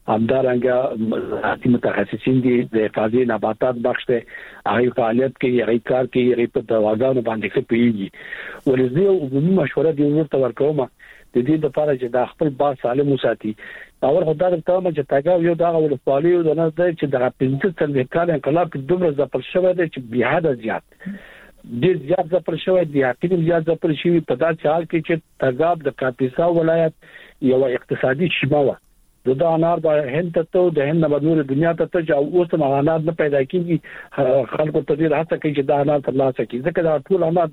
همدارنګه ذاتي متخصصین دي د حفاظتي نباتات بخش ته هغه فعالیت کوي هغه کار کوي هغه په دواګانو باندې ښه پیږي ولزه عمومي مشوره دی ورته ورکوم د دې لپاره چې د خپل با سالم وساتي اور خدای ته ته چې تاګه یو دا ولسوالي او د نه چې د پنځه تل کال انقلاب کې دومره ځپل شوی دی چې بیا د زیات ډیر زیات ځپل شوی دی حقیقت زیات ځپل شوی په داسې حال کې چې تګاب د کاپیسا ولایت یو اقتصادي شبه و د انار د هند ته د هند په نور دنیا ته چې اوس هم انار نه پیدا کیږي خلکو ته ډیر هڅه کوي چې دا انار ترلاسه کړي ځکه دا ټول انار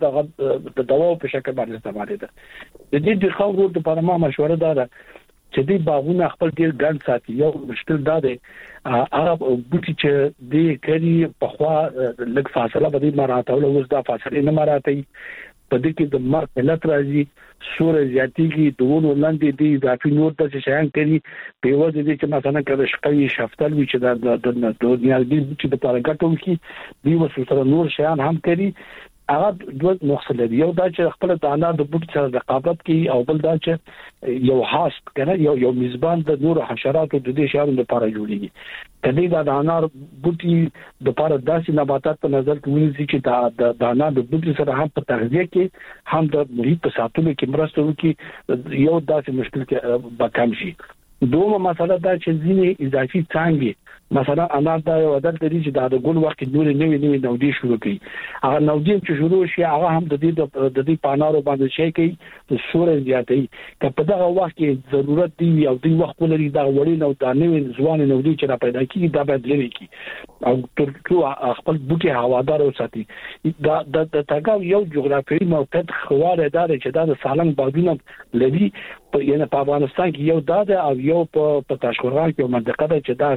د دواو په شکل باندې استعمال دي. د دې د خاورو د پرما مشوره ده چې دې باغونه خپل ډیر ګڼ ساتي. یو مشکل دا دی عرب بوټي چې دې کړي په خوا لږ فاصله به دې مراته او اوس دا فاصله نه مراته په دې کې د مرګ علت راځي سور زیاتیږي دوه لاندې دي اضافي نور ته شیان کوي په وجه دي چې مثلا کله شپې شفتل وي چې د د نیالګي چې په تاره ګټو کې دی وسره نور شیان هم کوي. هغه دوه مخصل دی یو دا چې خپل د انار د بوټ سره رقابت کوي او بل دا چې یو هاست کنه یو یو میزبان د نور حشراتو د دې شیانو لپاره جوړیږي. کله دا د انار بوټي د لپاره داسې نباتات په نظر کې ونیسي چې دا د انار د بوټي سره هم په تغذیه کې هم د محیط په ساتلو کې مرسته وکړي یو داسې مشکل کې به کم شي. دومره مسله دا چې ځینې اضافي څانګې مثلا انار دا یو عادت لري چې دا د ګل وخت نور نوې نوې نودي شروع کړي هغه نودي چې شروع شي هغه هم د دې د دې پانارو باندې شي کوي د سورې زیاتې که په دغه وخت کې ضرورت دی او د وخت ولري دا وړي نو دا نوې ځوان نودي چې را پیدا کیږي دا باید لري کی او ترڅو خپل بوټي هوادار وساتي. دا د تګاو یو جغرافیایي موقعیت خواره دار چې دا د سالنګ بادونه لري په یعنی په افغانستان کې یو دا او یو په تاشقرغان کې منطقه ده چې دا سیانات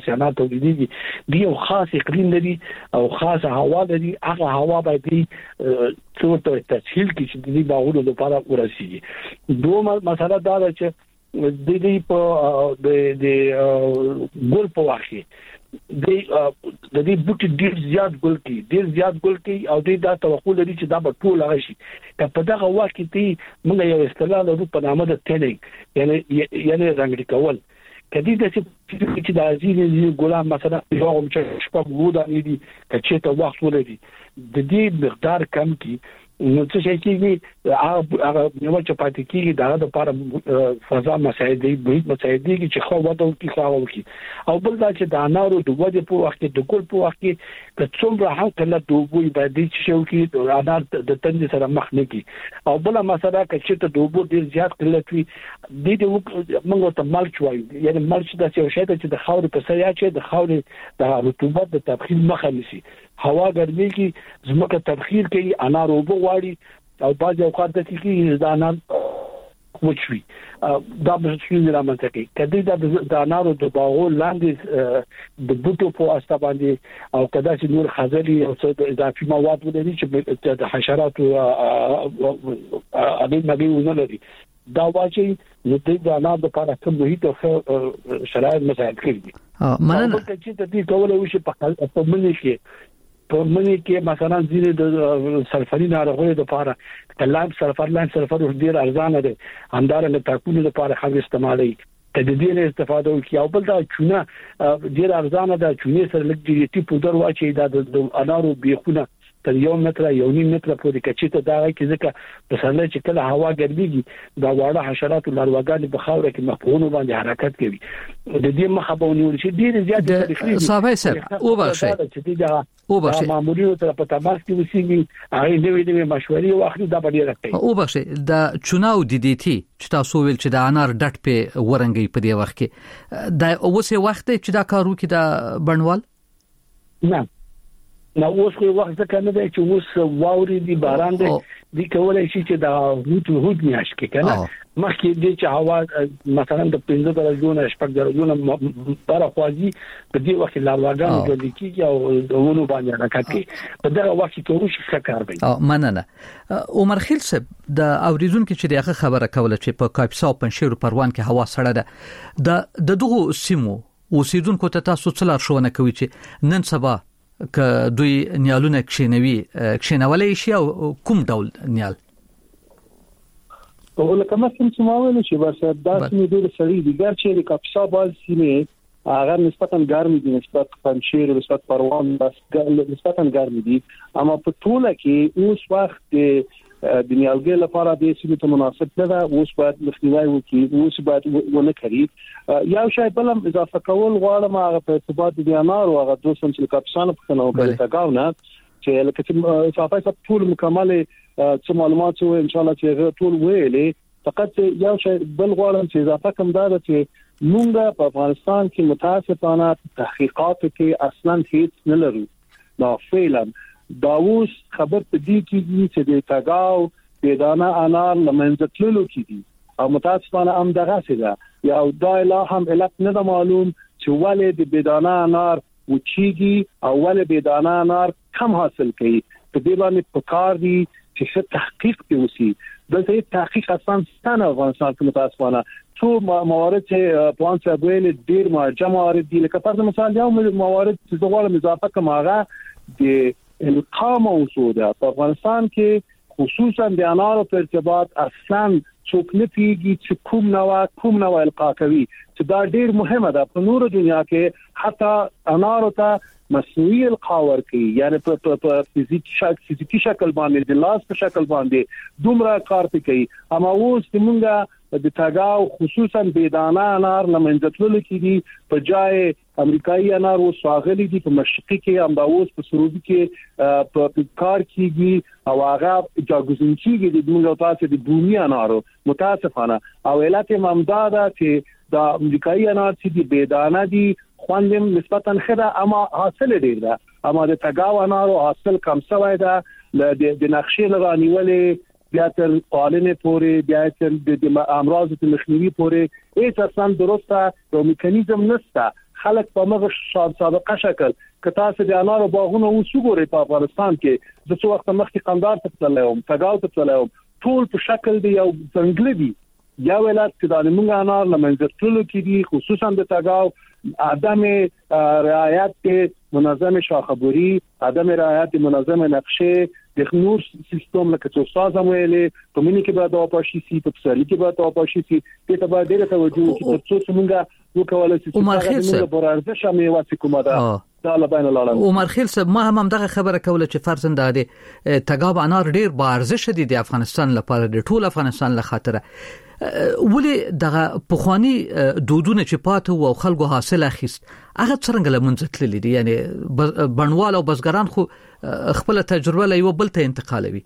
تولیدېږي دی یو خاص اقلیم لري او خاصه هوا لري هغه هوا باید څو ته تسهیل کې چې د باغونو لپاره ورسیږي دوه مسله دا ده چې د دې په د د ګل په واخی د د دې بوټي ډیر زیات ګل کوي ډیر زیات ګل کوي او د دا توقع لري چې دا به ټول راشي که په دغه وخت کې موږ یو اصطلاح لرو په نامه د ټینګ یعنی یعنی رنګ کول کدی د چې د ازینې ګلان مثلا یو چې شپږ ودا دي چې ته وخت ولري د دې مقدار کم کی نو څه شي کېږي هغه نو چې پاتې کېږي دا د لپاره فضا مساعدي به مساعدي چې خو وته کی خو کی او بل دا چې د انارو د وجه په وخت کې د ګل په وخت کې که څومره هم کله دوبوي باندې چې شو کی د انار د تند سره مخ نه کی او بل مسله چې ته دوبو ډیر زیات کله وي د دې موږ ته ملچ وایو یعنی ملچ د څه شي چې د خاور په سر یا چې د خاور د رطوبت د تبخیر مخه نیسي هوا ګرمي کې زمکه تبخیر کوي انار وبو غواړي او بعض اوقات د کې د انار وچوي دا به څنګه رامنځته کوي کدی د انارو د باغو لاندې د بوټو په اساس باندې او کدا چې نور خزلي او څه اضافي مواد ولري چې د حشرات او اړین مګي ونلري دا واچي نو د انار د لپاره کوم محیط او شرایط مساعد کړي مننه چې د دې کولو شي په منځ کې په منځ کې مثلا ځینې د سلفري ناروغیو لپاره کلام سلفر لاین سلفر ډیر ارزانه دي همدارنګه تاکونو لپاره خو استعمالي د دې نه استفاده وکړي او بل دا چونه ډیر ارزانه ده چونه سره لږ ډیر ټي پودر واچي د انارو بيخونه تر یو متر یو نیم متر پورې کچته دا کې ځکه په سره چې کله هوا ګرميږي دا واړه حشرات او لاروګان په خاور کې مفعول باندې حرکت کوي د دې مخه به ونیول شي ډیر زیات تاریخي صاحب صاحب او بخښه او بخښه مامورینو ته په تماس کې وسیږي هغه نوې نوې مشورې واخلي دا به ډیر کوي او بخښه د چوناو د دې تی چې تاسو ویل چې د انار ډټ په ورنګي په دې وخت کې د اوسه وخت چې دا کارو کې د بڼوال نه نو اوس خو وخت ځکه نه دی چې اوس واوري دی باران دی دی کولای شي چې دا هوت هوت میاش کې کنه مخکې دې چې هوا مثلا د پنځه درجو نه شپږ درجو نه بار خوازي په دې وخت لا واګان د لیکي او ونو باندې حرکت کوي په دغه وخت کې ورشي څه کار کوي او مننه عمر خیل صاحب د اوریدونکو چې دغه خبره کوله چې په کاپسا او پنشیر پروان کې هوا سړه ده د دغه سیمو اوسیدونکو ته تاسو څه لار شو نه کوي چې نن سبا که دوی نیالونه کښینوي کښینولای شي او کوم ډول نیال او لکه مثلا چې ما ویل چې ورسره داسې نه ډېر سړي دي ګرچې د کاپسا باز سیمه هغه نسبتا ګرم دي نسبت پنشیر نسبت پروان نسبتا ګرم دي اما په ټوله کې اوس وخت د نیالګي لپاره د سیمه ته مناسب نه ده اوس باید مخنیوي وکړي اوس باید ونه کړي یو شی بل هم اضافه کول غواړم هغه په ارتباط د انار او هغه دوسم چې کاپسانو په خنو کې تاګاونه چې لکه چې صافه ټول مکمل څه معلومات او ان شاء الله چې ټول ویلې فقط یو شی بل غواړم چې اضافه کوم دا چې موږ په افغانستان کې متاسفانه تحقیقات کې اصلا هیڅ نه لرو دا فعلا داوس خبر په دې کې چې د تاګاو د دانا انار لمنځه تللو کې دي او متاسفانه هم دغه څه ده یا دا لا هم علت نه معلوم چې ولې د بدانا انار وچیږي او ولې بدانا انار کم حاصل کوي په دې باندې پکار دي چې څه تحقیق وشي دلته تحقیق اصلا ستنه افغانستان کې متاسفانه څو موارد چې پوان صاحب ویل ډیر مرجع موارد دي لکه فرض مثال یو موارد چې زغوالم اضافه کوم هغه د القا موضوع ده په افغانستان کې خصوصا د انارو په ارتباط اصلا څوک نه پیږي چې کوم نوع کوم نوع القا کوي چې دا ډیر مهمه ده په نور دنیا کې حتی انارو ته مصنوعي القا ورکي یعنی په په فزیکی شکل فزیکی شکل باندې د لاس په شکل باندې دومره کار کوي اما اوس موږ د تاګاو خصوصا بيدانه انار لمنځتلو کې دي په جای امریکایي انار او سواغلي دي په مشرقي کې هم دا اوس په سروبي کې په کار کېږي او هغه جاګوزن کېږي د موږ تاسو د بومي انارو متاسفانه او علت ممداده چې دا امریکایي انار چې دي بيدانه دي خواندم نسبتا خدا اما حاصل ډیر ده اما د تاګاو انارو حاصل کم شوی ده د نقشې لغانیولې بیا تر قالنه پورې بیا تر د امراض مخنیوي پورې هیڅ اصلا درسته یو میکانیزم نشته خلک په مغه سابقه شکل کته چې د انارو باغونه وسوګوري په افغانستان کې د څو وخت مخکې قندار ته تللم تګاو ته تللم ټول په شکل دی یو څنګه دی یا ولات چې د موږ انار لمنځه تللو کې دي خصوصا د تګاو عدم رعایت منظم شاخبوري عدم رعایت منظم نقشه د نور سیستم لکه چې استاد ویلې کمیونټي به د پاشي سي په سړي کې به د پاشي سي ته به ډېر توجه وکړي چې څنګه وکولای شي چې په ارزښت شامل واسي کومه ده دا لبین العالم. عمر خیل صاحب ما هم دغه خبره کوله چې فرضاً د تګاب انار ډېر با ارزښت دي د افغانستان لپاره د ټول افغانستان لخاطر ولې دغه پخوانی دودونه چې پاتې او خلکو حاصل اخیست هغه څنګه لمنځه تللی دي یعنی بڼوال او بزګران خو خپل تجربه له یو بل ته انتقالوي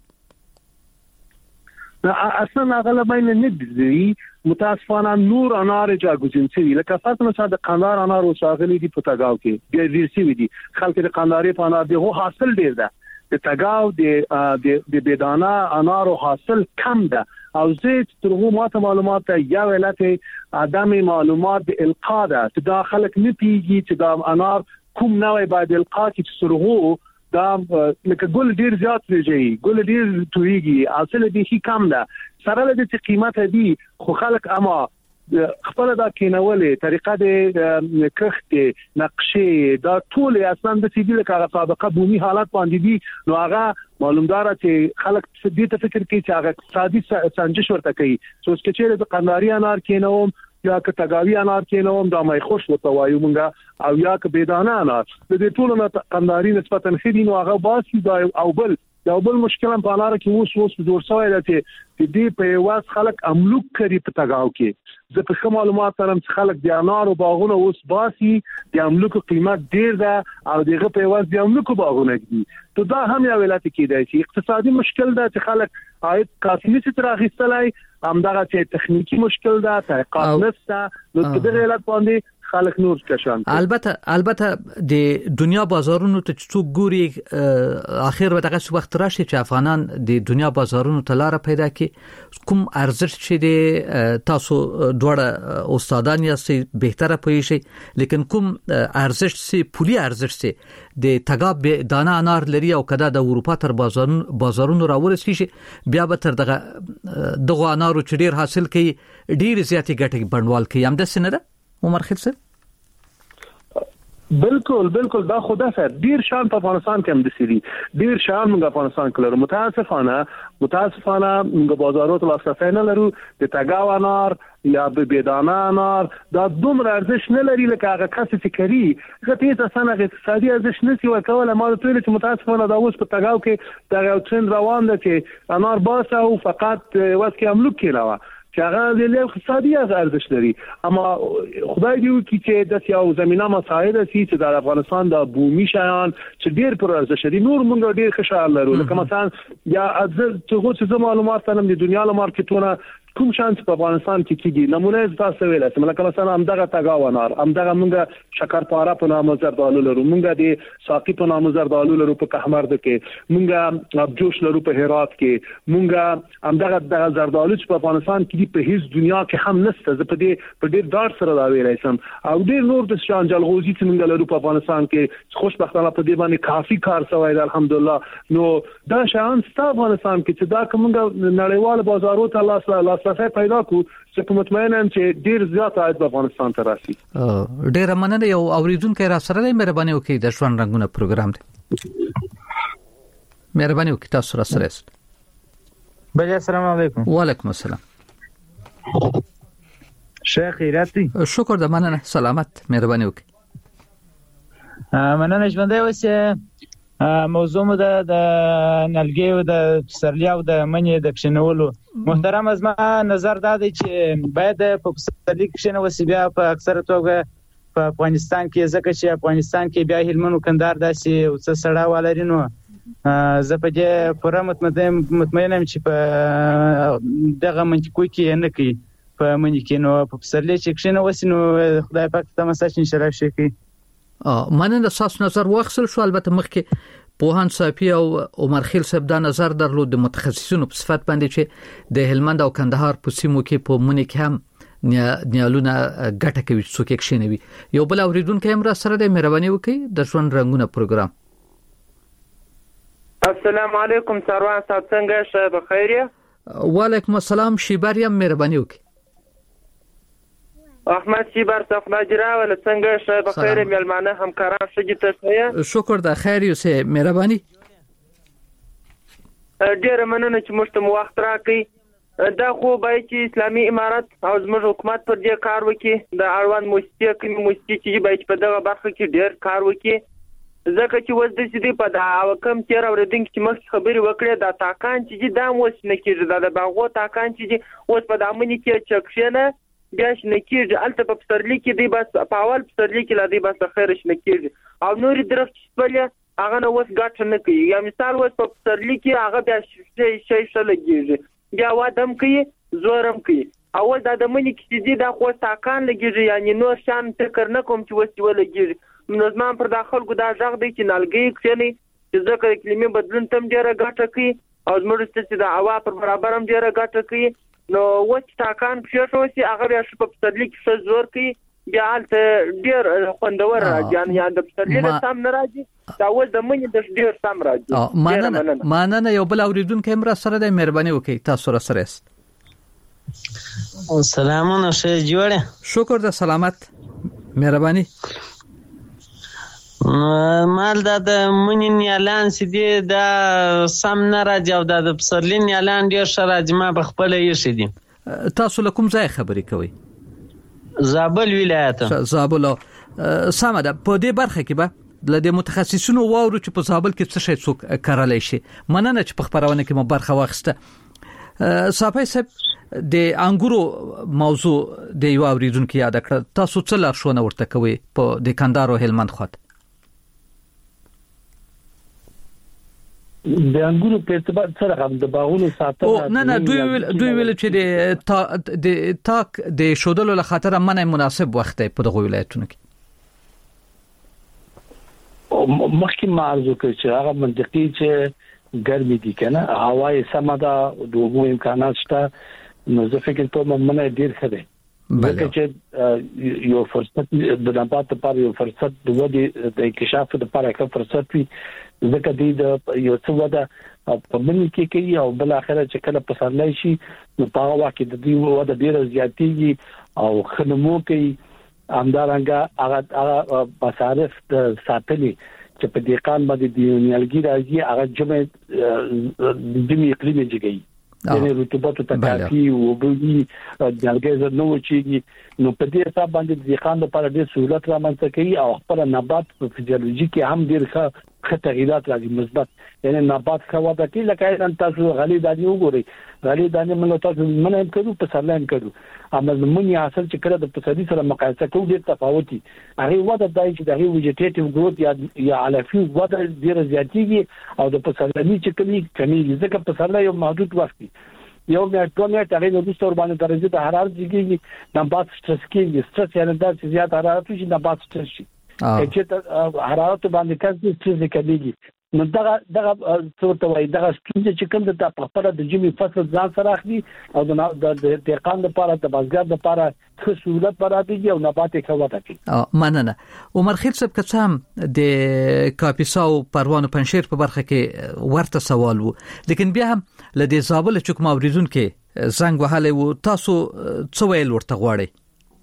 اصلا غالبا نه دي متاسفانه نور انار جاګوزین سي لکه فاطمه صاحب د قندار انار او شاغلي دي په تګاو کې ډېر ډېر سي دي خلک د قنداري په انار دی هو حاصل ډېر ده د تګاو د د بيدانه انار او حاصل کم ده او زه ترغه ماته معلومات یا ولته عدم معلومات د القاء ده چې دا خلک نه پیږي چې دا انار کوم نوې بعد القاء چې سرغو دا لکه ګل ډیر زیات لږی ګل ډیر تویږي حاصل دي هی کم ده سره له دې قیمت دي خو خلک اما خپل دا کینولې طریقه د کښت نقشې دا ټول اصلا د سیدل کار سابقه بومي حالات باندې دي نو هغه معلومدار چې خلک دې ته فکر کوي چې هغه اقتصادي سنجش ورته کوي سوچ کې چې د قنداري انار کینوم یا که تګاوی انار کینوم دا مې خوش وته وایو مونږه او یا که بيدانه انار د دې ټولو نه قنداري نسبتا خېدي نو هغه باسي دا او بل دا بل مشکل په انار کې اوس اوس جوړ شوی دی چې دې په واس خلک املوک کوي په تګاو کې زه په کوم معلومات سره خلک د انار او باغونو اوس باسي د املوک قیمت ډیر ده او دغه په واس د املوک باغونه دي ته دا هم یو ولایت کې دی چې اقتصادي مشکل ده چې خلک عاید کافي نشي تر اخیستلای همدغه چې تخنیکی مشکل ده تحقیقات نشته نو په دغه ولایت باندې خلک نور کشان البته البته د دنیا بازارونو ته څوک ګوري اخر به دغه وخت راشي چې افغانان د دنیا بازارونو ته لار پیدا کړي کوم ارزښت چې د تاسو دوړه استادان یې بهتره پوي شي لیکن کوم ارزښت سي پولي ارزښت سي د تګاب دانه انار لري او کدا د اروپا تر بازارونو بازارونو راورسي شي بیا به تر دغه دغه انارو چې ډیر حاصل کړي ډیر زیاتې ګټه بڼوال کوي هم د سنره عمر خیل صاحب بالکل بالکل دا خدا سره ډیر شان په افغانستان کې هم د سری ډیر شان موږ افغانستان کې لرو متاسفانه متاسفانه موږ بازارونو ته لاسرسی نه لرو د تګاو انار یا به بيدانه انار دا دومره ارزښت نه لري لکه هغه کس چې کوي هغه ته څنګه اقتصادي ارزښت نشي ورکول ما ته ویل چې متاسفانه دا اوس په تګاو کې دا یو ټرند روان دی چې انار باسه او فقط واسکه املوک کړه چې هغه د اقتصادي ارزښت لري اما خدای دې وکړي چې د یو زمينه مساعد سي چې د افغانستان د بومي شایان چې ډېر پر ارزښت دي نور موږ ډېر خوشاله لرو لکه مثلا یا از څه معلومات تنم د دنیا له مارکیټونو کوم شانس په افغانستان کې کیږي نمونه تاسو ویل چې ملک مثلا همدغه تګاو انار همدغه موږ شکرپاره په نامه زردالو لرو موږ د ساقي په نامه زردالو لرو په کهمرد کې موږ ابجوش لرو په هرات کې موږ همدغه د زردالو په افغانستان کې په هیڅ دنیا کې هم نشته زه په دې په ډېر ډار سره دا ویلای سم او ډېر نور د شان جلغوزي چې موږ لرو په افغانستان کې خوشبختانه په دې باندې کافي کار شوی دی الحمدلله نو دا شان ست افغانستان کې چې دا کومه نړیوال بازارونو ته لاس لاسرسی پیدا کو چې په مطمئنم چې ډیر زیات عاید په افغانستان ته راشي ډیر مننه یو اوریدونکو را سره دی مهرباني وکړئ د ژوند رنگونه پروګرام دی مهرباني وکړئ تاسو را سره است بله السلام علیکم وعلیکم السلام شیخ خیراتی شکر د مننه سلامت مهرباني وکړئ مننه ژوندۍ اوسه موضوع مو د نلګي او د سرلیا او د منې د کښنولو محترم از ما نظر دا دی چې باید په پسرلي کښنه وسی بیا په اکثره توګه په افغانستان کې ځکه چې افغانستان کې بیا هلمند کندهار داسې او څه سړا ولرینو زه په دې پوره مطمئنم چې په دغه منطقو کې نه کوي په منې کې نو په پسرلي چې کښنه وسی نو خدای پاک ته مساج ان شاء الله شي کوي مننه تاسو نظر واخصل شو البته مخکې پوهان صافي او عمر خیل صاحب دا نظر درلود د متخصصینو په صفت باندې چې د هلمند او کندهار په سیمو کې په مونږ کې هم نیالونه ګټه کوي څوک یک شنوي. یو بل اوریدونکو هم را سره د مهرباني وکړي د ژوند رنگونه پروګرام. السلام علیکم سروان صاحب څنګه شه بخیر یې؟ وعلیکم السلام شیباریم مهرباني وکړي. احمد شیبار صاحب ناجرا ول څنګه شه بخیر ملمانه همکاران شګی ته شکر د خیر یو سه مهرباني. ډیر مننه چې موږ ته وخت راکړي. دا خو باید چې اسلامي امارت او زموږ حکومت پر دې کار وکړي. د اړوند موسسې کومې موسسې چې باید په دغه برخه کې ډیر کار وکړي. ځکه چې وځ د دې په دا کم تیر اوریدونکو چې مخ خبري وکړي دا تاکان چې دا موس نه کېږي دا باغو تاکان چې اوس په دامنې کې چکشنه بیا شنه کېږي الته په پسرلی کې دی بس په اول پسرلی کې لا دی بس خیر شنه کېږي او نوري درخت چې هغه نو اوس ګټ نه کوي. یا مثال اوس په پسرلی کې هغه بیا شي شي شل کېږي بیا وادم کوي زورم کوي. اول دا د منی کې دي دا خو تاکان لګیږي یعنی نور شان فکر نه کوم چې وسې ولګیږي. منظم پر داخل کو دا ځغ دی چې نالګي کړي چې ځکه اقلیمي بدلون تم ډیره ګټه کوي او زموږ ستاسو د هوا پر برابر هم ډیره ګټه کوي. نو وڅ تاکان په شو شي هغه بیا شپ په پسرلی کې زور کوي بیا الته ډیر خوندور راځي یا د پسرلی سم نه راځي دا ول د منی د ډیر سم راځي. ماننه ماننه یو بل اوریدونکو هم را سره د مهرباني وکړي تاسو را سره است. سلامونه شه جوړه شکر د سلامت مهرباني. مال دا د منی نیالان سي دي دا سم نه راځي او دا د پسرلی نیالان ډیر ښه راځي. ما په خپل یې شې دي. تاسو له کوم ځای خبرې کوئ؟ زابل ولایت. زابل سم ده. په دې برخه کې به له متخصصینو واورو چې په زابل کې څه شي څوک کارلای شي. مننه چې په خبرونه کې مو برخه واخیسته. صافي صاحب د انګورو موضوع د یو اوریدونکو یاد کړ. تاسو څه لارښوونه ورته کوئ په د کندهار او هلمند خواته؟ د انګورو په ارتباط سره هم د باغونو ساتنه نه نه دوی ویل دوی ویل چې د تا د تاک د شودلو له خاطر منه مناسب وخت دی په دغه ولایتونو کې. مخکې ما ارزو کوي چې هغه منطقي چې ګرمي دي کنه هواي سم ده د وګو امکانات شته نو زه فکر کوم منه ډیر ښه دی. بلکې چې یو فرصت د نبات لپاره یو فرصت د ودی د انکشاف لپاره یو فرصت وي ځکه دی د یو څه وده په منی کې کوي او بل اخره چې کله پسرلی شي نو په هغه وخت د دې وده ډیر زیاتېږي او خنمو کوي. همدارنګه هغه هغه مصارف د ساتلي چې په دقان باندې د نیالګي راځي هغه جمع د جمع اقلیم جګي یعنی رطوبت ته کافي او بوي دلګي نو چیږي نو په دې حساب باندې د ځخان لپاره ډېر سہولت رامنځته کوي او خپل نبات په فزیولوژي کې هم ډېر ښه ښه تغیرات راځي مثبت یعنی نبات ښه وده کوي لکه نن تاسو غلي دانی وګورئ غلي دانی موږ تاسو منه کړو په سرلاین کړو اما زمونږ حاصل چې کړه د پسدي سره مقایسه کوو ډېر تفاوتي هغه وده دای چې د ویجیټیټیو ګروث یا یا علفي وده ډېر زیاتېږي او د پسرلي چې کمی کمی ځکه پسرلي یو محدود وخت یو میاشت دوه میاشتې هغه نو د ستور باندې درجه د حرارت دیږي نبات سټرس کېږي سټرس یعنی دا چې زیات حرارت شي نبات سټرس شي چې حرارت باندې کله سټرس کېږي نو دا دا څه ته وایي دا ستونزه چې کوم د په خپل د جمی فصل ځان سره اخلي او د دقان لپاره د بازار لپاره څه سہولت برابرېږي او نبات یې کوته کوي. مننه. عمر خیل صاحب که څه هم د کاپیسا او پروان پنځیر په برخه کې ورته سوال وو لیکن بیا هم لدې زابل چې کوم اوریدونکو زنګ وهاله وو تاسو څه ویل ورته غواړئ؟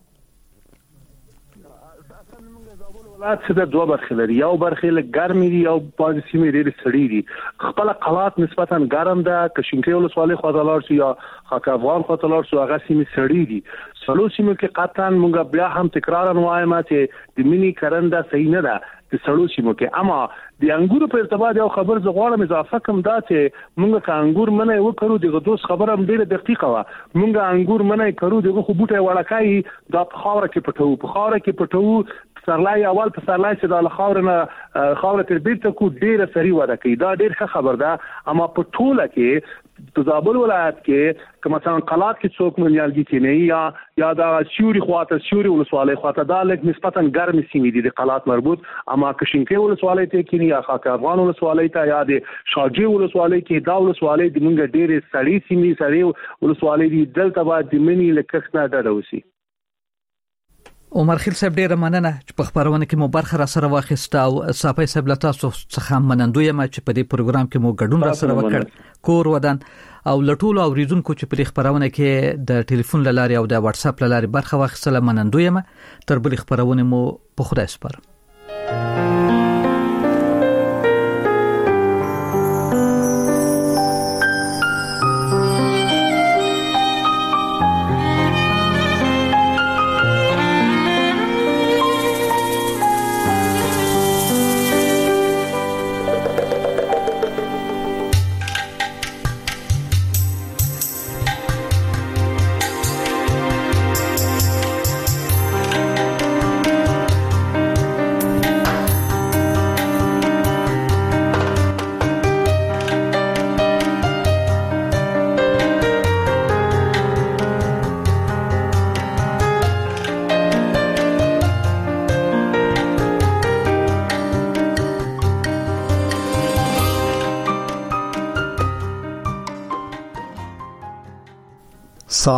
ولایت څه د دوه برخې لري یو برخې له ګرمې دي او بعضې سیمې ډېرې سړې دي. خپله قلات نسبتا ګرم ده که شینکۍ ولسوالۍ خواته لاړ شو یا خاک افغان خواته لاړ شو هغه سیمې سړې دي. څلور سیمو کې قطعا موږ بیا هم تکرارا وایم چې د مینی کرنده صحیح نه ده د سړو سیمو کې. اما د انګورو په ارتباط یو خبر زه غواړم اضافه کوم دا چې موږ که انګور منی وکړو دغه دوست خبره هم ډېره دقیقه وه موږ انګور منی کړو دغه خو بوټی وړکای دا په خاوره کې پټوو په خاوره کې پټوو پسرلای اول پسرلای چې د خاورنه خاور تر بیرته کو ډیره سری وده کوي دا ډیر ښه خبر ده. اما په ټوله کې په زابل ولایت کې که مثلا قلات کې څوک منیالګي کې نه یا یا دا سیوري خواته سیوري ولسوالۍ خواته دا لږ نسبتا ګرم سیمې دي د قلات مربوط. اما کشنکې ولسوالۍ ته کې یا خاک افغان ولسوالۍ ته یا د شاجي ولسوالۍ کې دا ولسوالۍ د موږ ډېرې سړې سیمې سړې ولسوالۍ دي دلته باید د منی لکښ نه ډډه وسی. عمر خیل صاحب ډیره مننه چې په خبرونه کې مو برخه را سره واخیسته او صافي صاحب له تاسو څخه منندوی ما چې په دې پروګرام کې مو ګډون را سره وکړ کور ودان او لټول او ریزونکو چې په دې خبرونه کې د ټلیفون لاري او د واتس اپ لاري برخه واخیسته منندوی ما تر بل خبرونه مو په خدای سپارم.